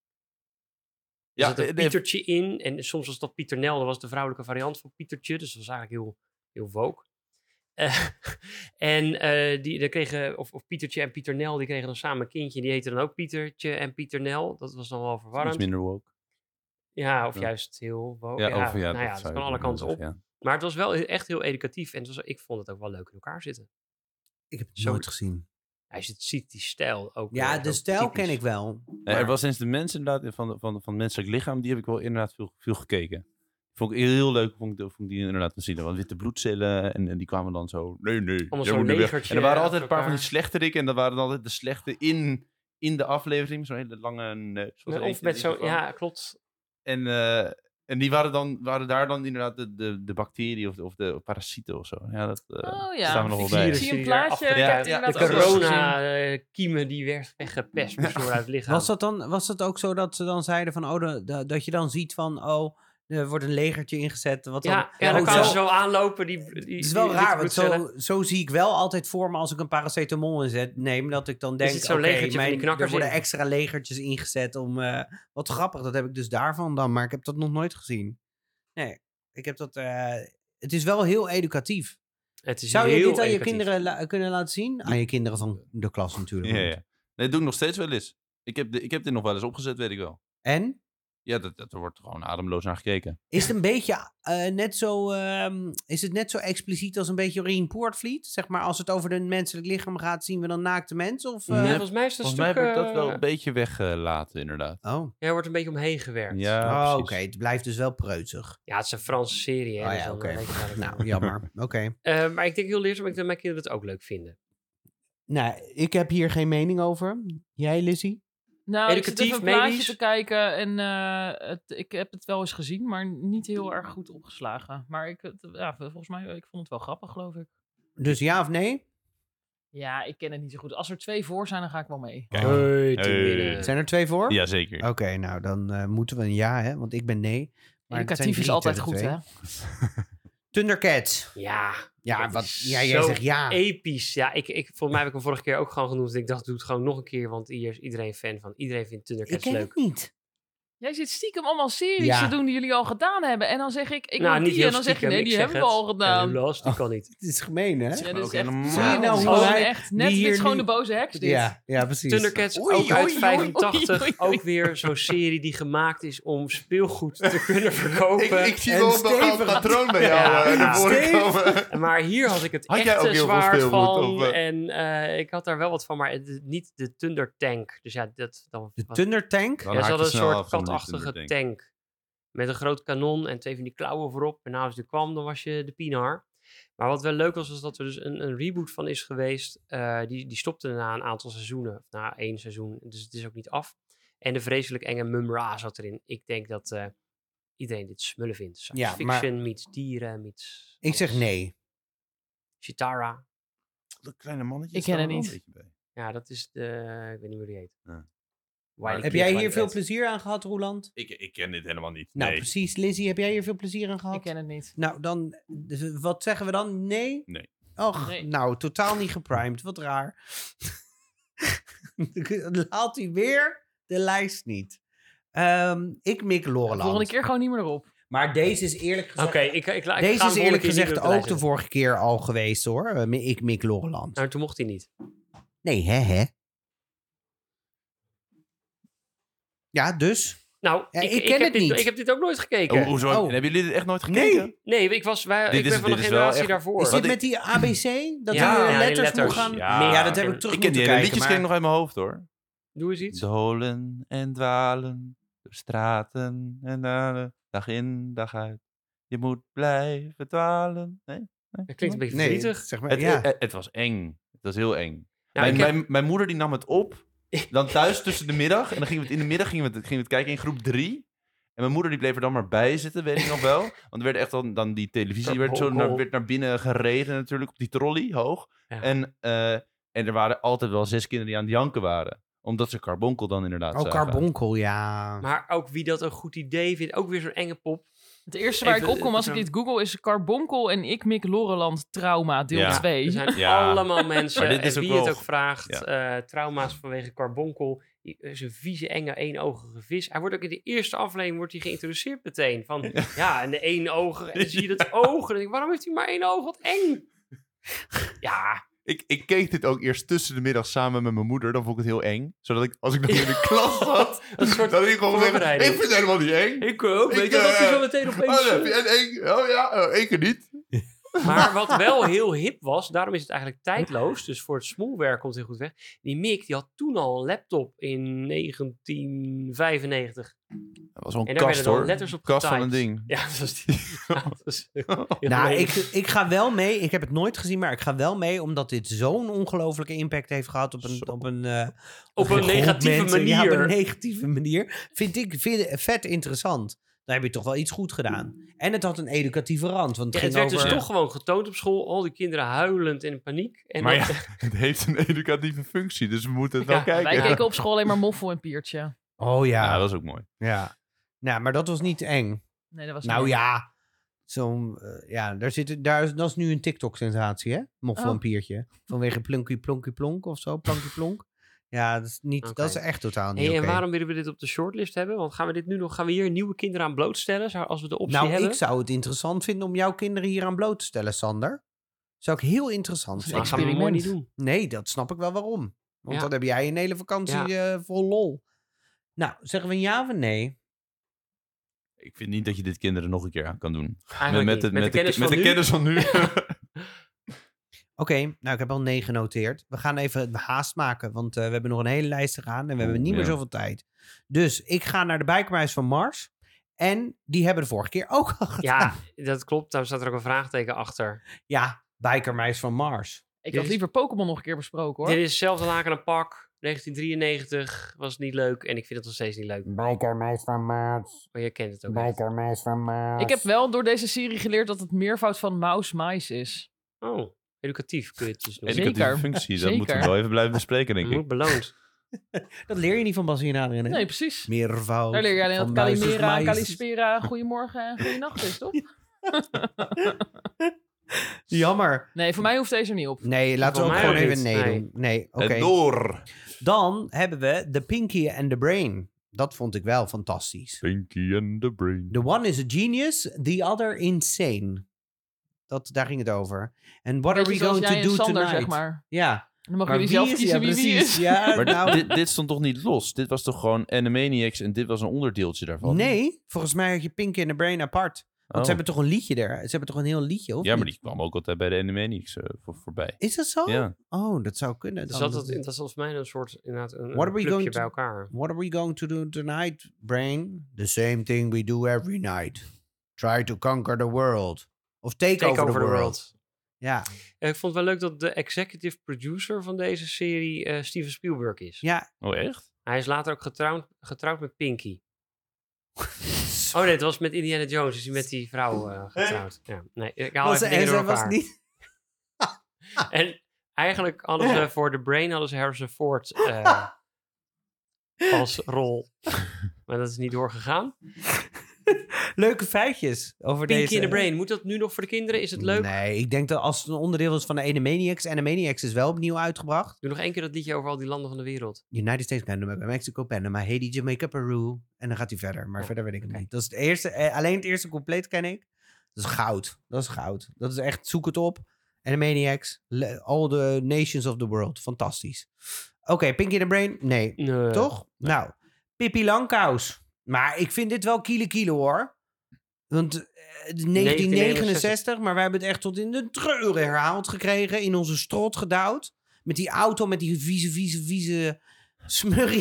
Er Ja, zat een eh, Pietertje in en soms was dat Pieternel, dat was de vrouwelijke variant van Pietertje, dus dat was eigenlijk heel, heel woke. Uh, en uh, die, die kregen, of, of Pietertje en Pieternel, die kregen dan samen een kindje, die heette dan ook Pietertje en Pieternel. Dat was dan wel verwarrend. Iets minder woke. Ja, of Ja. juist heel woke. Ja, Ja, of, ja, nou dat ja, dat zou kan je alle kunnen kanten op. zeggen, ja. Maar het was wel echt heel educatief en het was, ik vond het ook wel leuk in elkaar zitten. Ik heb het Zo- nooit gezien. Hij ziet, ziet die stijl ook. Ja, weer de zo stijl typisch. ken ik wel. Nee, er was sinds de mensen inderdaad van, van, van het menselijk lichaam, die heb ik wel inderdaad veel, veel gekeken. Vond ik heel leuk, vond ik, vond ik die inderdaad te zien. Want witte bloedcellen en, en die kwamen dan zo, nee, nee. Allemaal jij zo'n moet nu weg. legertje En er waren altijd achter een paar van die elkaar. slechterikken en dat waren dan altijd de slechte in, in de aflevering. Zo'n hele lange neus. was er Of eentje met zo'n, ervan. ja, klopt. En, eh, en die waren, dan, waren daar dan inderdaad de, de, de bacteriën of de, of de parasieten of zo. Ja, dat uh, Oh ja, staan we nog wel Ik bij. Ik Virussen zie een die daar plaatje. afge- Ik Ja, heb het ja, inderdaad De ook wel eens gezien. corona-kiemen die werd weggepest moesten worden uit het lichaam. Was dat, dan, was dat ook zo dat ze dan zeiden van, oh, de, de- dat je dan ziet van, oh, er wordt een legertje ingezet. Wat dan, ja, ja, oh, dan kwamen zo- ze zo aanlopen. Die, die, Het is wel die raar, want bloedcellen. zo, zo zie ik wel altijd voor me als ik een paracetamol inzet, neem, dat ik dan denk, zit zo'n oké, legertje van die mijn- knakkers er worden in. extra legertjes ingezet om, eh, wat grappig, dat heb ik dus daarvan dan, maar ik heb dat nog nooit gezien. Nee, ik heb dat, eh, het is wel heel educatief. Het is Zou je heel dit aan je educatief. kinderen la- kunnen laten zien? Aan je kinderen van de klas natuurlijk. Ja, want- ja. Nee, dat doe ik nog steeds wel eens. Ik heb, de, ik heb dit nog wel eens opgezet, weet ik wel. En? Ja, dat, dat, er wordt gewoon ademloos naar gekeken. Is het een beetje eh, net zo, ehm, is het net zo expliciet als een beetje Rien Poortvliet? Zeg maar, als het over een menselijk lichaam gaat, zien we dan naakte mensen? Of, eh, Nee, volgens mij is het een Volgens mij stuk... wordt dat wel eh, een beetje weggelaten, inderdaad. Oh, Ja, er wordt een beetje omheen gewerkt. Ja, Ja, oh oké. precies. Het blijft dus wel preuzig. het is een Franse serie. Hè, Oh dus ja, dan, oké. eh, weet je waar ik Nou, aan- jammer. Oké. Eh, maar ik denk heel leerzaam, ik denk dat mijn kinderen het ook leuk vinden. Nou, ik heb hier geen mening over. Jij, Lizzie? Nou, ik zit Educatief, even een plaatje medisch? te kijken en eh, het, ik heb het wel eens gezien, maar niet heel erg goed opgeslagen. Maar ik, het- ja, volgens mij, ik vond het wel grappig, geloof ik. Dus ja of nee? Ja, ik ken het niet zo goed. Als er twee voor zijn, dan ga ik wel mee. Kijk. Hey, team Hey. winnen. Zijn er twee voor? Jazeker. Oké, nou dan eh, moeten we een ja, hè? Want ik ben nee. Maar het zijn Educatief is drie altijd tegen goed, twee. hè? Thundercats. Ja. Ja, dat wat, is ja jij zo zegt ja. Episch. Ja, ik, ik, volgens mij heb ik hem vorige keer ook gewoon genoemd. Ik dacht, doe het gewoon nog een keer, want hier is iedereen fan van. Iedereen vindt Ik Thundercats ken leuk. het niet. Jij zit stiekem allemaal series Ja. te doen die jullie al gedaan hebben. En dan zeg ik, ik nou, wil niet die. heel En dan zeg je, stiekem, nee, ik die zeg hebben we het. al gedaan. Helaas, die kan niet. Het is gemeen, hè? Ja, dit is ook echt, helemaal. Zie je nou hoe gewoon wij- echt, die Netflix hier gewoon nu- de boze heks dit. Ja, ja, precies. Thundercats, Oei, ook oei, uit oei, vijfentachtig. oei, oei. Ook weer zo'n serie die gemaakt is om speelgoed te kunnen verkopen. Ik, ik zie En wel een bepaald stevig- patroon bij jou Ja, eh, ja. naar voren Stevig. komen. Maar hier had ik het Had jij echt ook heel veel zwaar speelgoed, van. of, eh? En eh, ik had daar wel wat van, maar het, niet de Thunder Tank. Dus ja, dat dan. De was- Thunder Tank? Dan ja, ze haak je hadden een snel soort af van die katachtige Thundertank. tank. Met een groot kanon en twee van die klauwen voorop. En nou, als je er kwam, dan was je de pienaar. Maar wat wel leuk was, was dat er dus een, een reboot van is geweest. Eh, die, die stopte na een aantal seizoenen. Of na één seizoen. Dus het is ook niet af. En de vreselijk enge Mum-Ra zat erin. Ik denk dat eh, iedereen dit smullen vindt. Science Ja, maar- fiction, meets dieren, meets... Ik zeg alles. nee. Chitara. Dat kleine mannetje Ik staat ken er het wel niet. een beetje bij. Ja, dat is de... Ik weet niet hoe die heet. Ja. Wiley Heb Cliff, jij Wiley hier veel Red. plezier aan gehad, Roeland? Ik, ik ken dit helemaal niet. Nou, nee. precies. Lizzie, heb jij hier veel plezier aan gehad? Ik ken het niet. Nou, dan, dus wat zeggen we dan? Nee? Nee. Och, Nee. nou, totaal niet geprimed. Wat raar. Dan haalt hij weer de lijst niet. Ehm, ik mik Loreland. Volgende keer gewoon niet meer erop. Maar deze is eerlijk gezegd... Oké, ik, ik, ik, ga Deze hem is volgende eerlijk keer niet gezegd op de ook lijst de zetten. vorige keer al geweest, hoor. Eh, Ik mik Loreland. Nou, toen mocht hij niet. Nee, hè, hè? Ja, dus... Nou, Ja, ik, ik ik, ken heb het dit, niet. ik heb dit ook nooit gekeken. Oh, hoezo? Oh. Hebben jullie dit echt nooit gekeken? Nee. Nee, ik, was, wij, Dit ik is- ben van de dit is wel generatie echt- daarvoor. Is Wat dit ik- met die A B C? Dat Ja, je ja, die letters, letters. moet gaan... Ja. Ja, dat heb ik terug Ik ken die moeten hele kijken. liedjes maar- ken ik nog uit mijn hoofd, hoor. Doe eens iets. Dolen en dwalen, door straten en dalen, dag in, dag uit. Je moet blijven dwalen. Nee? Nee? Dat klinkt een beetje Nee, verdrietig. zeg maar, Het, ja. het, het was eng. Het was heel eng. Nou, mijn, ik heb- mijn, mijn moeder die nam het op, dan thuis tussen de middag. En dan gingen we het in de middag gingen we het, gingen we het kijken in groep drie. En mijn moeder die bleef er dan maar bij zitten, weet ik nog wel. Want er werd echt dan, dan die televisie werd zo naar, werd naar binnen gereden natuurlijk, op die trolley, hoog. Ja. En, eh, en er waren altijd wel zes kinderen die aan het janken waren. Omdat ze Carbonkel dan inderdaad Oh, zagen. Carbonkel, ja. Maar ook wie dat een goed idee vindt. Ook weer zo'n enge pop. Het eerste waar Even, ik opkom eh, als ik dit google is Carbonkel en ik Mick Loreland trauma deel Ja. twee. Er zijn Ja. allemaal mensen, Maar dit is en ook wie het wel- ook vraagt, Ja. eh, trauma's vanwege carbonkel. Die is een vieze, enge, eenogige vis. Hij wordt ook in de eerste aflevering wordt hij geïntroduceerd meteen. Van, ja, en de eenogige, en dan zie je dat oog. En dan denk ik, waarom heeft hij maar één oog? Wat eng. Ja, Ik, ik keek dit ook eerst tussen de middag samen met mijn moeder. Dan vond ik het heel eng. Zodat ik, als ik dan in de klas zat, een soort dan ik gewoon zeggen, ik voorbereiding. vind het helemaal niet eng. Ik ook. Ik, Weet je dat hij eh, zo meteen Oh, opeens... dan heb je een eng. Oh ja, oh, één keer niet. Maar wat wel heel hip was, daarom is het eigenlijk tijdloos. Dus voor het smoelwerk komt het heel goed weg. Die Mick, die had toen al een laptop in negentien vijfennegentig. Dat was wel En een daar kast werden dan hoor. letters op Kast van een getyped. ding. Ja, dat was die. Ja, dat was heel Nou, lelijk. ik, ik ga wel mee. Ik heb het nooit gezien, maar ik ga wel mee omdat dit zo'n ongelofelijke impact heeft gehad op een, op een, eh, Op een groep negatieve mensen. Ja, op manier. een negatieve manier. Vind ik vind, het vet interessant. Dan heb je toch wel iets goed gedaan. En het had een educatieve rand. Want het, Ja, het ging werd dus over... toch gewoon getoond op school. Al die kinderen huilend in paniek. En Maar dat- ja, het heeft een educatieve functie. Dus we moeten het wel Ja, kijken. Wij keken op school alleen maar Moffel en Piertje. Oh ja. Ja, dat was ook mooi. Ja. Nou, maar dat was niet eng. Nee, dat was Nou niet- ja. Zo'n, eh, ja, daar zit, daar, is- dat is nu een TikTok-sensatie, hè? Moffel Oh. en Piertje. Vanwege plunkie plonkie plonk of zo. Plankie plonk. Ja, dat is, niet, Oké. dat is echt totaal niet Hey, en oké. waarom willen we dit op de shortlist hebben? Want gaan we dit nu nog, gaan we hier nieuwe kinderen aan blootstellen? Zou- Als we de optie Nou, hebben? ik zou het interessant vinden om jouw kinderen hier aan bloot te stellen, Sander. Zou ik heel interessant Maar vinden. gaan we mooi niet doen. Nee, dat snap ik wel waarom. Want Ja. dan heb jij een hele vakantie eh, vol lol. Nou, zeggen we een ja of een nee? Ik vind niet dat je dit kinderen nog een keer aan kan doen. Eigenlijk met, niet. de, Met de kennis met van de nu? kennis van nu. Oké, nou ik heb al nee genoteerd. We gaan even haast maken, want eh, we hebben nog een hele lijst te gaan en we hebben niet meer ja. zoveel tijd. Dus ik ga naar de Bijkermeis van Mars. En die hebben de vorige keer ook al gedaan. Ja, dat klopt. Daar staat er ook een vraagteken achter. Ja, Bijkermeis van Mars. Ik Dit had is- liever Pokémon nog een keer besproken, hoor. Dit is zelfs een laken en een pak. negentien drieënnegentig was niet leuk. En ik vind het nog steeds niet leuk. Bijkermeis van Mars. Maar je kent het ook echt. Bijkermeis van Mars. Ik heb wel door deze serie geleerd dat het meervoud van mouse mais is. Oh, educatief kun je het dus noemen. Educatieve Zeker. functie, dat Zeker. moeten we wel even blijven bespreken, denk ik. Moet beloond. Dat leer je niet van Bassie en Adrien, hè? Nee, precies. Meervoud. Daar leer je alleen van dat muis is Calimera, mais. Calispera, goedemorgen en goedenacht is, toch? Jammer. Nee, voor mij hoeft deze er niet op. Nee, laten we Voor ook mij gewoon ook even niet. nee Nee. doen. Nee, oké. En door. Dan hebben we The Pinky and the Brain. Dat vond ik wel fantastisch. Pinky and the Brain. The one is a genius, the other insane. Dat, daar ging het over. And what are Beetje we zoals going to jij en do Sander, tonight? zeg maar. Ja. Dan mag Maar jullie wie zelf is- kiezen ja, wie wie precies. is. Ja, Maar nou, dit, dit stond toch niet los? Dit was toch gewoon Animaniacs en dit was een onderdeeltje daarvan? nee, volgens mij had je Pinky and the Brain apart. Want Oh. ze hebben toch een liedje er? Ze hebben toch een heel liedje, of Ja, maar niet? die kwam ook altijd bij de Animaniacs eh, voor, voorbij. Is dat zo? Ja. Oh, dat zou kunnen. Dus Dan- dat, dat, dat is volgens mij een soort inderdaad een, What are een we clubje going bij to- elkaar. What are we going to do tonight, Brain? The same thing we do every night. Try to conquer the world. Of take, Take over, over the the world. world. Ja, Ja, ik vond het wel leuk dat de executive producer van deze serie eh, Steven Spielberg is. ja. Oh, echt? Hij is later ook getrouwd, getrouwd met Pinky. Oh nee, het was met Indiana Jones. Is hij met die vrouw eh, getrouwd. Ja, nee, ik haal Was, even en dingen door zij was elkaar. niet... En eigenlijk hadden ze voor The Brain hadden ze Harrison Ford eh, als rol. Maar dat is niet doorgegaan. Leuke feitjes over Pinky deze... in the Brain. Moet dat nu nog voor de kinderen? Is het leuk? Nee, ik denk dat als het een onderdeel is van de Animaniacs... Animaniacs is wel opnieuw uitgebracht. Doe nog één keer dat liedje over al die landen van de wereld. United States, Canada, Mexico, Panama, Haiti, Jamaica, Peru. En dan gaat hij verder. Maar Oh, verder weet ik het oké. niet. Dat is het eerste, eh, alleen het eerste compleet ken ik. Dat is goud. Dat is goud. Dat is echt, zoek het op. Animaniacs, le- all the nations of the world. Fantastisch. Oké, Pinky in the Brain? Nee. Nee. Toch? Nou, Pippi Langkous. Maar ik vind dit wel kiele kiele hoor. Want eh, negentien negenenzestig, maar wij hebben het echt tot in de treuren herhaald gekregen. In onze strot gedouwd. Met die auto, met die vieze, vieze, vieze smurrie.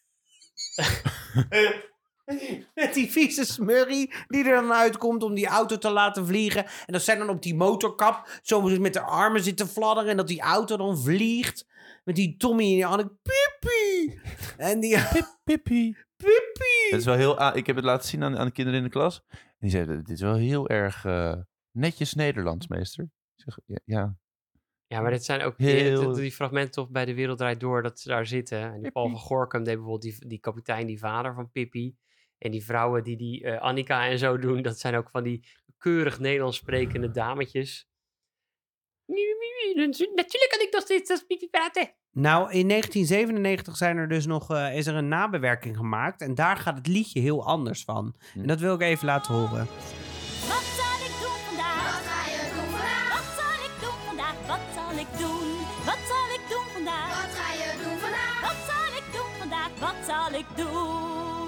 Met die vieze smurrie die er dan uitkomt om die auto te laten vliegen. En dat zij dan op die motorkap zo met de armen zitten fladderen. En dat die auto dan vliegt. Met die Tommy en die Anne. Pippi! En die... Pippi. Pippi! Het is wel heel... a- Ik heb het laten zien aan, aan de kinderen in de klas. En die zeiden, dit is wel heel erg eh, netjes Nederlands, meester. Ik zeg, ja, ja. Ja, maar dit zijn ook die, Heel- die, die fragmenten toch bij De Wereld Draait Door, dat ze daar zitten. En die Paul van Gorkum deed bijvoorbeeld die, die kapitein, die vader van Pippi. En die vrouwen die die uh, Annika en zo doen, dat zijn ook van die keurig Nederlands sprekende dametjes. Natuurlijk kan ik nog steeds als pipi praten. Nou, in negentien zevenennegentig zijn er dus nog, uh, is er een nabewerking gemaakt. En daar gaat het liedje heel anders van. Hm. En dat wil ik even laten horen. Wat zal ik doen vandaag? Wat ga je doen vandaag? Wat zal ik doen vandaag? Wat zal ik doen? Wat zal ik doen vandaag? Wat ga je doen vandaag? Wat zal ik doen vandaag? Wat zal ik doen?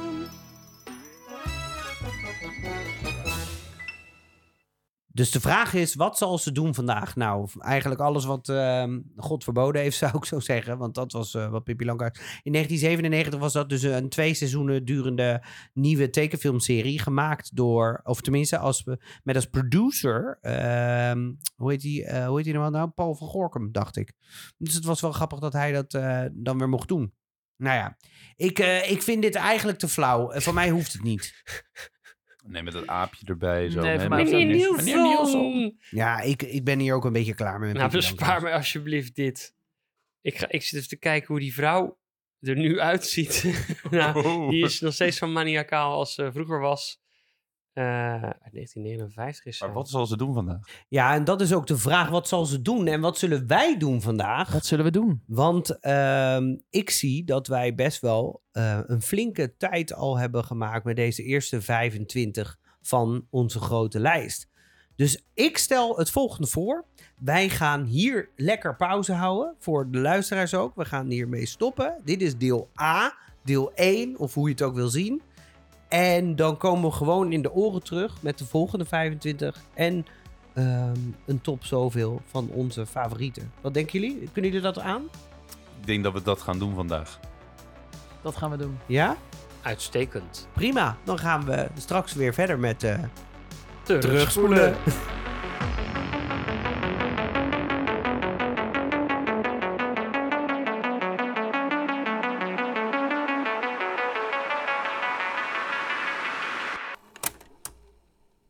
Dus de vraag is, wat zal ze doen vandaag? Nou, eigenlijk alles wat uh, God verboden heeft, zou ik zo zeggen. Want dat was uh, wat Pippi Langkous... In negentien zevenennegentig was dat dus een twee seizoenen durende nieuwe tekenfilmserie. Gemaakt door, of tenminste als, met als producer... Uh, hoe heet die, uh, hoe heet die nou? nou? Paul van Gorkum, dacht ik. Dus het was wel grappig dat hij dat uh, dan weer mocht doen. Nou ja, ik, uh, ik vind dit eigenlijk te flauw. Uh, van mij hoeft het niet. Nee, met dat aapje erbij. Zo. Nee, Nee, mij Meneer niet. Nielsen! Meneer Nielsen. Ja, ik, ik ben hier ook een beetje klaar mee. Met Nou, Pippi bespaar Langkous. me alsjeblieft dit. Ik, ga, ik zit even te kijken hoe die vrouw er nu uitziet. nou, die is nog steeds zo maniacaal als ze vroeger was. Uh, uit negentien negenenvijftig is ze. Maar wat zal ze doen vandaag? Ja, en dat is ook de vraag, wat zal ze doen? En wat zullen wij doen vandaag? Wat zullen we doen? Want uh, ik zie dat wij best wel uh, een flinke tijd al hebben gemaakt met deze eerste vijfentwintig van onze grote lijst. Dus ik stel het volgende voor. Wij gaan hier lekker pauze houden, voor de luisteraars ook. We gaan hiermee stoppen. Dit is deel A, deel één, of hoe je het ook wil zien. En dan komen we gewoon in de oren terug met de volgende vijfentwintig en um, een top zoveel van onze favorieten. Wat denken jullie? Kunnen jullie dat aan? Ik denk dat we dat gaan doen vandaag. Dat gaan we doen. Ja? Uitstekend. Prima. Dan gaan we straks weer verder met uh, Terugspoelen. terugspoelen.